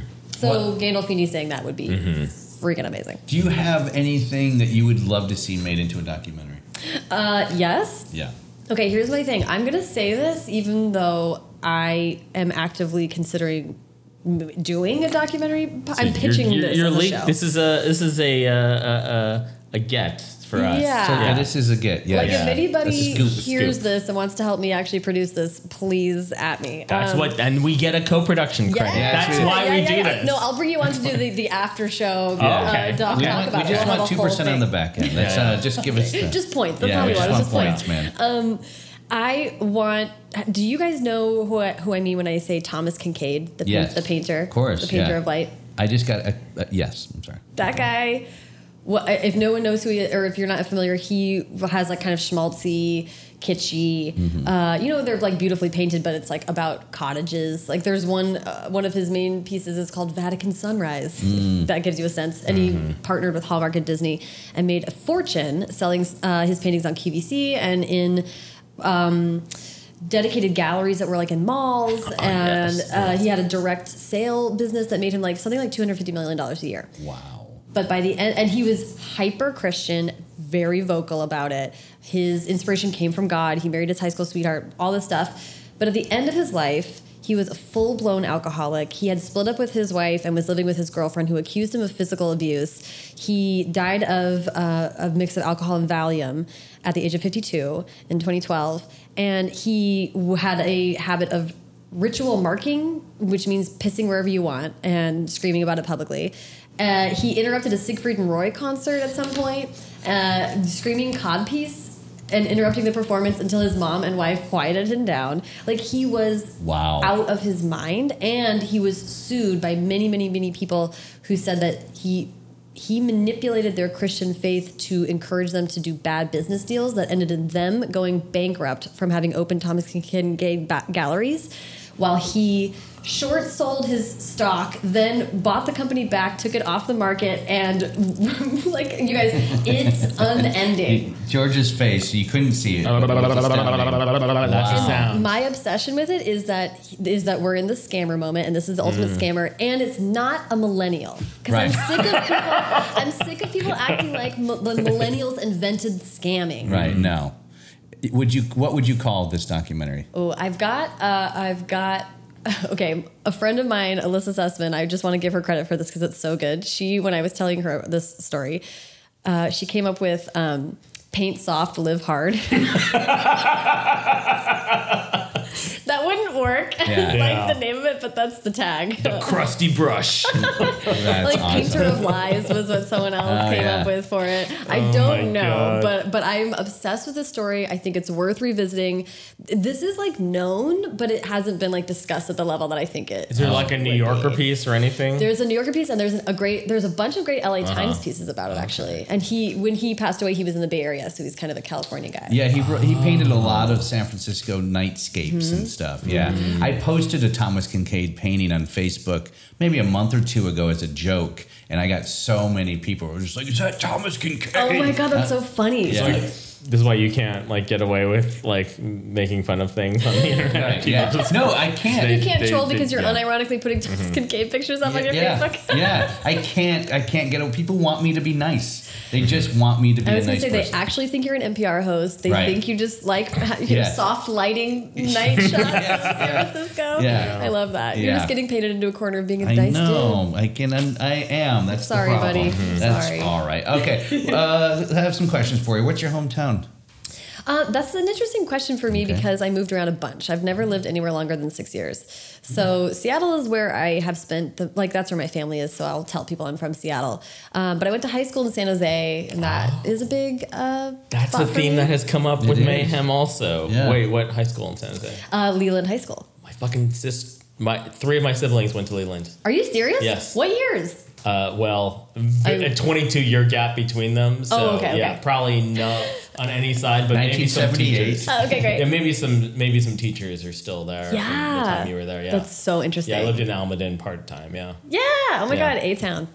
So Gandolfini saying that would be freaking amazing. Do you have anything that you would love to see made into a documentary? Uh, yes. Yeah. Okay, here's my thing. I'm going to say this even though I am actively considering m- doing a documentary. I'm pitching you're, this you're as a late- show. This is a this is a uh, a, a, a get for us. Yeah. So, yeah, this is a get. Yeah. like, yeah. if anybody That's a scoop, a hears scoop. this and wants to help me actually produce this, please at me. That's Um, what, and we get a co-production credit. Yeah, That's yeah, why yeah, we yeah, do yeah. this. No, I'll bring you on to do the, the after show Oh, uh, okay. doc We, Okay. talk want, about we it. just We'll have want a two percent whole on the thing. back end. That's, Yeah. uh, just give us the, Just points. That's yeah, probably we what just it was. want Just points, points. man. Um, I want. Do you guys know who I, who I mean when I say Thomas Kincaid, the, pa- Yes. the painter, Of course, the painter yeah. of light? I just got a, uh, yes. I'm sorry. That guy. Well, if no one knows who he is, or if you're not familiar, he has like kind of schmaltzy, kitschy. Mm-hmm. Uh, you know, they're like beautifully painted, but it's like about cottages. Like there's one, uh, one of his main pieces is called Vatican Sunrise. Mm. That gives you a sense. And he partnered with Hallmark and Disney and made a fortune selling uh, his paintings on Q V C and in. Um, dedicated galleries that were like in malls, Oh, and yes, uh, he had a direct sale business that made him like something like two hundred fifty million dollars a year. Wow. But by the end, and he was hyper Christian, very vocal about it. His inspiration came from God. He married his high school sweetheart, all this stuff. But at the end of his life, he was a full-blown alcoholic. He had split up with his wife and was living with his girlfriend, who accused him of physical abuse. He died of uh, a mix of alcohol and Valium at the age of fifty-two in twenty twelve. And he had a habit of ritual marking, which means pissing wherever you want and screaming about it publicly. Uh, he interrupted a Siegfried and Roy concert at some point, uh, screaming codpiece and interrupting the performance until his mom and wife quieted him down. Like, he was Wow. out of his mind, and he was sued by many, many, many people who said that he he manipulated their Christian faith to encourage them to do bad business deals that ended in them going bankrupt from having opened Thomas Kincaid galleries, while he short sold his stock, then bought the company back, took it off the market, and like, you guys, it's unending. George's face, you couldn't see it. That's the sound. My obsession with it is that is that we're in the scammer moment, and this is the ultimate Mm. scammer, and it's not a millennial. Because Right. I'm sick of people. I'm sick of people acting like m- the millennials invented scamming. Right, no. Would you? What would you call this documentary? Oh, I've got, uh, I've got, okay, a friend of mine, Alyssa Sussman, I just want to give her credit for this because it's so good. She, when I was telling her this story, uh, she came up with um, Paint Soft, Live Hard. That wouldn't work. Yeah. It's Yeah. like the name of it, but that's the tag. The crusty brush. Like Painter of Lies was what someone else Oh, came yeah. up with for it. I Oh, don't my know, God. but but I'm obsessed with this story. I think it's worth revisiting. This is like known, but it hasn't been like discussed at the level that I think it. Is there like a New Yorker piece or anything? There's a New Yorker piece, and there's a great, there's a bunch of great L A Uh-huh. Times pieces about it actually. And he, when he passed away, he was in the Bay Area, so he's kind of a California guy. Yeah, he wrote- he painted a lot of San Francisco nightscapes and stuff. Yeah, Mhm. I posted a Thomas Kincaid painting on Facebook maybe a month or two ago as a joke, and I got so many people who were just like, "Is that Thomas Kincaid?" Oh my god, that's so funny. It's like, this is why you can't like get away with like making fun of things on the internet. Right, People yeah. just- No, I can't. You can't They- troll they- because you're yeah. unironically putting Thomas Mhm. Kincaid pictures up on your yeah, Facebook. yeah, I can't. I can't get. People want me to be nice. They just want me to be I a was going nice to say person. they actually think you're an N P R host. They Right. think you just like you know, Yeah. soft lighting night shots of San Francisco. Yeah. I love that. You're Yeah. just getting painted into a corner of being a I nice know. I can. I'm, I am. That's Sorry, the problem. buddy. Mhm. That's Sorry. all right. Okay. Uh, I have some questions for you. What's your hometown? dude. Uh, that's an interesting question for me Okay. because I moved around a bunch. I've never lived anywhere longer than six years. So Seattle is where I have spent, the, like that's where my family is. So I'll tell people I'm from Seattle. Um, but I went to high school in San Jose, and that is a big. Uh, That's spot a for theme me. that has come up It with is. Mayhem also. Yeah. Wait, what high school in San Jose? Uh, Leland High School. My fucking sis, my three of my siblings went to Leland. Are you serious? Yes. What years? Uh, well, v- I'm- a twenty-two year gap between them. So Oh, okay, yeah, okay. probably not on any side, but maybe some nineteen seventy-eight. teachers. Oh, okay, great. Yeah, maybe some maybe some teachers are still there. From the Yeah. time you were there. Yeah, That's so interesting. Yeah, I lived in Almaden part time. Yeah, Yeah. Oh my Yeah. God. A Town.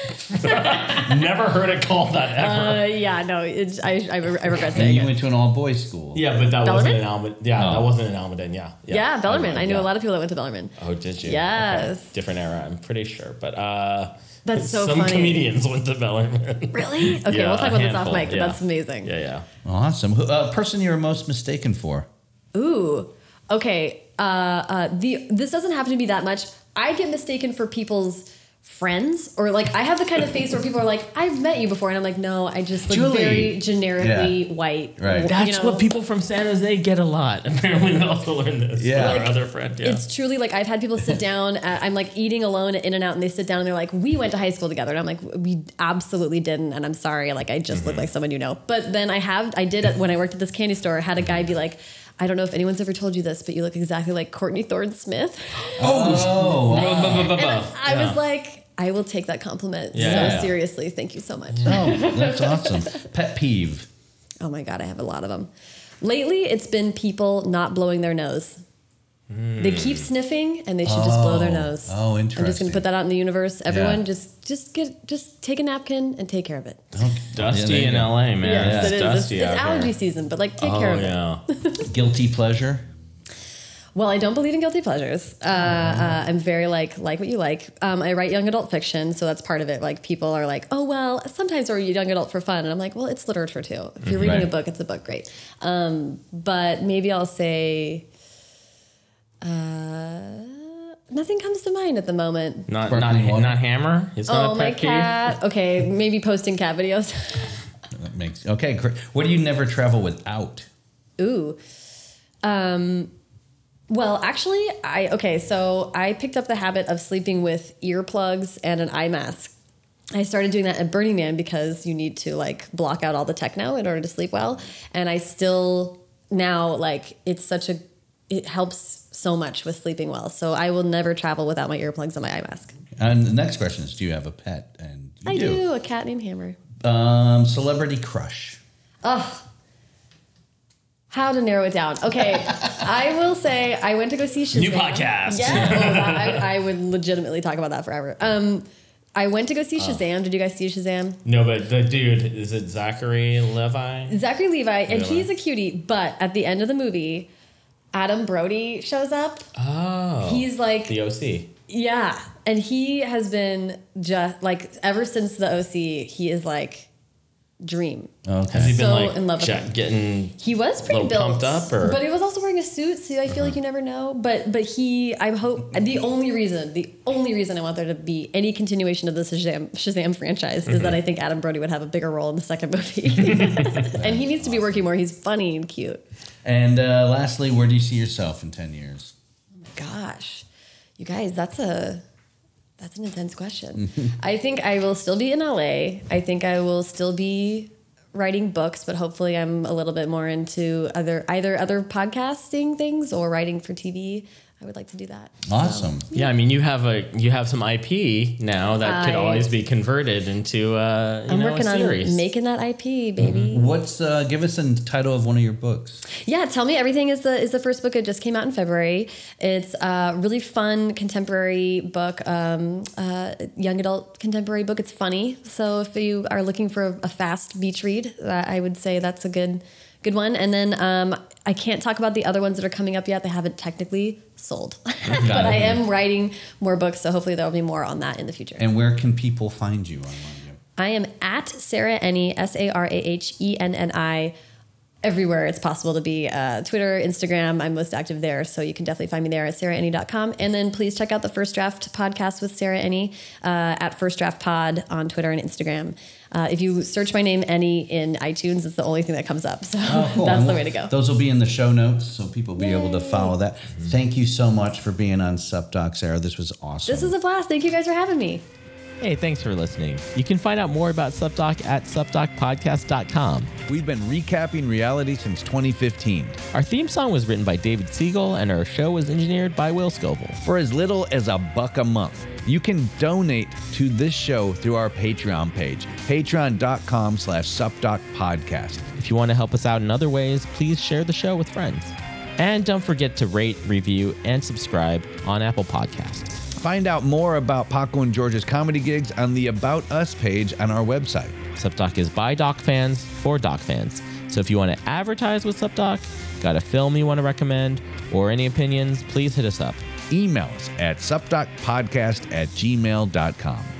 yeah. Never heard it called that ever. Uh, yeah. No. It's, I, I I regret And saying you it. went to an all boys school. yeah, but that Bellarmine? wasn't in Almaden. Yeah, Oh. that wasn't in Almaden. Yeah, Yeah, Bellarmine. I knew yeah. a lot of people that went to Bellarmine. Oh, did you? Yes. Okay. Different era, I'm pretty sure. But uh, That's so some funny. comedians went to Bellarmine. Really? Okay, Yeah, we'll talk a about this off handful, mic, but yeah. that's amazing. Yeah, yeah. Awesome. Who, uh, person you're most mistaken for? Ooh. Okay. Uh, uh, the this doesn't happen to be that much. I get mistaken for people's friends, or like I have the kind of face where people are like, "I've met you before," and I'm like, "No, I just look Julie. very generically Yeah. white." Right. You That's know? what people from San Jose get a lot. Apparently, we also learned this. Yeah. With our other friend. Yeah. It's truly like I've had people sit down. At, I'm like eating alone at In-N-Out, and they sit down and they're like, "We went to high school together," and I'm like, "We absolutely didn't," and I'm sorry. Like I just Mm-hmm. look like someone you know. But then I have, I did when I worked at this candy store. I had a guy be like, "I don't know if anyone's ever told you this, but you look exactly like Courtney Thorne Smith." Oh, wow. And I was like, I will take that compliment Yeah. so seriously. Thank you so much. Oh, that's awesome. Pet peeve. Oh my God, I have a lot of them. Lately, it's been people not blowing their nose. They keep sniffing, and they should just blow their Oh. nose. Oh, I'm just interesting. going to put that out in the universe. Everyone, Yeah. just just get just take a napkin and take care of it. dusty Yeah, there in you go. L A, man. Yes, It's it is. dusty It's, it's out allergy here. season, but like take Oh, care of it. yeah. Guilty pleasure. Well, I don't believe in guilty pleasures. Uh, uh, I'm very like like what you like. Um, I write young adult fiction, so that's part of it. Like people are like, oh well, sometimes we're young adult for fun, and I'm like, well, it's literature too. If you're reading Right. a book, it's a book, great. Um, but maybe I'll say, uh, nothing comes to mind at the moment. Not Sparkling not water. not Hammer. It's not Oh, a my pet peeve. cat. Okay, maybe posting cat videos. That makes okay. Great. What do you never travel without? Ooh. Um, well, actually, I okay. So I picked up the habit of sleeping with earplugs and an eye mask. I started doing that at Burning Man because you need to like block out all the techno in order to sleep well. And I still now like it's such a it helps so much with sleeping well. So I will never travel without my earplugs and my eye mask. And the next question is, do you have a pet? And I do. do. A cat named Hammer. Um, celebrity crush. Ugh. How to narrow it down. Okay. I will say I went to go see Shazam. New podcast. Yeah. Oh, that, I, I would legitimately talk about that forever. Um, I went to go see Shazam. Did you guys see Shazam? No, but the dude, is it Zachary Levi? Zachary Levi, and Levi. he's a cutie, but at the end of the movie, Adam Brody shows up. Oh. He's like the O C. Yeah. And he has been just like ever since the O C, he is like dream. Okay. Has he been So like in love with jet- him. getting He was a pretty little built, pumped up? Or? but he was also wearing a suit, so I feel like you never know. But but he, I hope the only reason, the only reason I want there to be any continuation of the Shazam, Shazam franchise is that I think Adam Brody would have a bigger role in the second movie, and he needs to be working more. He's funny and cute. And uh, lastly, where do you see yourself in ten years? Oh my gosh, you guys, that's a that's an intense question. I think I will still be in L A. I think I will still be writing books, but hopefully I'm a little bit more into other either other podcasting things or writing for T V. I would like to do that. Awesome. So, yeah, I mean, you have a you have some I P now that could I- always be converted into uh, you I'm know, working a on series. making that I P, baby. What's uh, give us a title of one of your books? Yeah, Tell Me Everything is the is the first book. It just came out in February. It's a really fun contemporary book, um, uh, young adult contemporary book. It's funny, so if you are looking for a, a fast beach read, uh, I would say that's a good good one. And then um, I can't talk about the other ones that are coming up yet. They haven't technically sold, but I am writing more books, so hopefully there will be more on that in the future. And where can people find you online? I am at Sarah Enni, S A R A H E N N I, everywhere it's possible to be. Uh, Twitter, Instagram, I'm most active there, so you can definitely find me there at sarah enni dot com. And then please check out the First Draft podcast with Sarah Enni uh, at First Draft Pod on Twitter and Instagram. Uh, if you search my name, Enni, in iTunes, it's the only thing that comes up. So Oh, cool. that's And the way to go. Those will be in the show notes, so people will be able to follow that. Thank you so much for being on SupDoc, Sarah. This was awesome. This was a blast. Thank you guys for having me. Hey, thanks for listening. You can find out more about SupDoc at sup doc podcast dot com. We've been recapping reality since twenty fifteen. Our theme song was written by David Siegel, and our show was engineered by Will Scoville. For as little as a buck a month, you can donate to this show through our Patreon page, patreon dot com slash SupDoc podcast. If you want to help us out in other ways, please share the show with friends. And don't forget to rate, review, and subscribe on Apple Podcasts. Find out more about Paco and George's comedy gigs on the About Us page on our website. SupDoc is by Doc fans for Doc fans. So if you want to advertise with SupDoc, got a film you want to recommend, or any opinions, please hit us up. Email us at supdocpodcast at gmail dot com.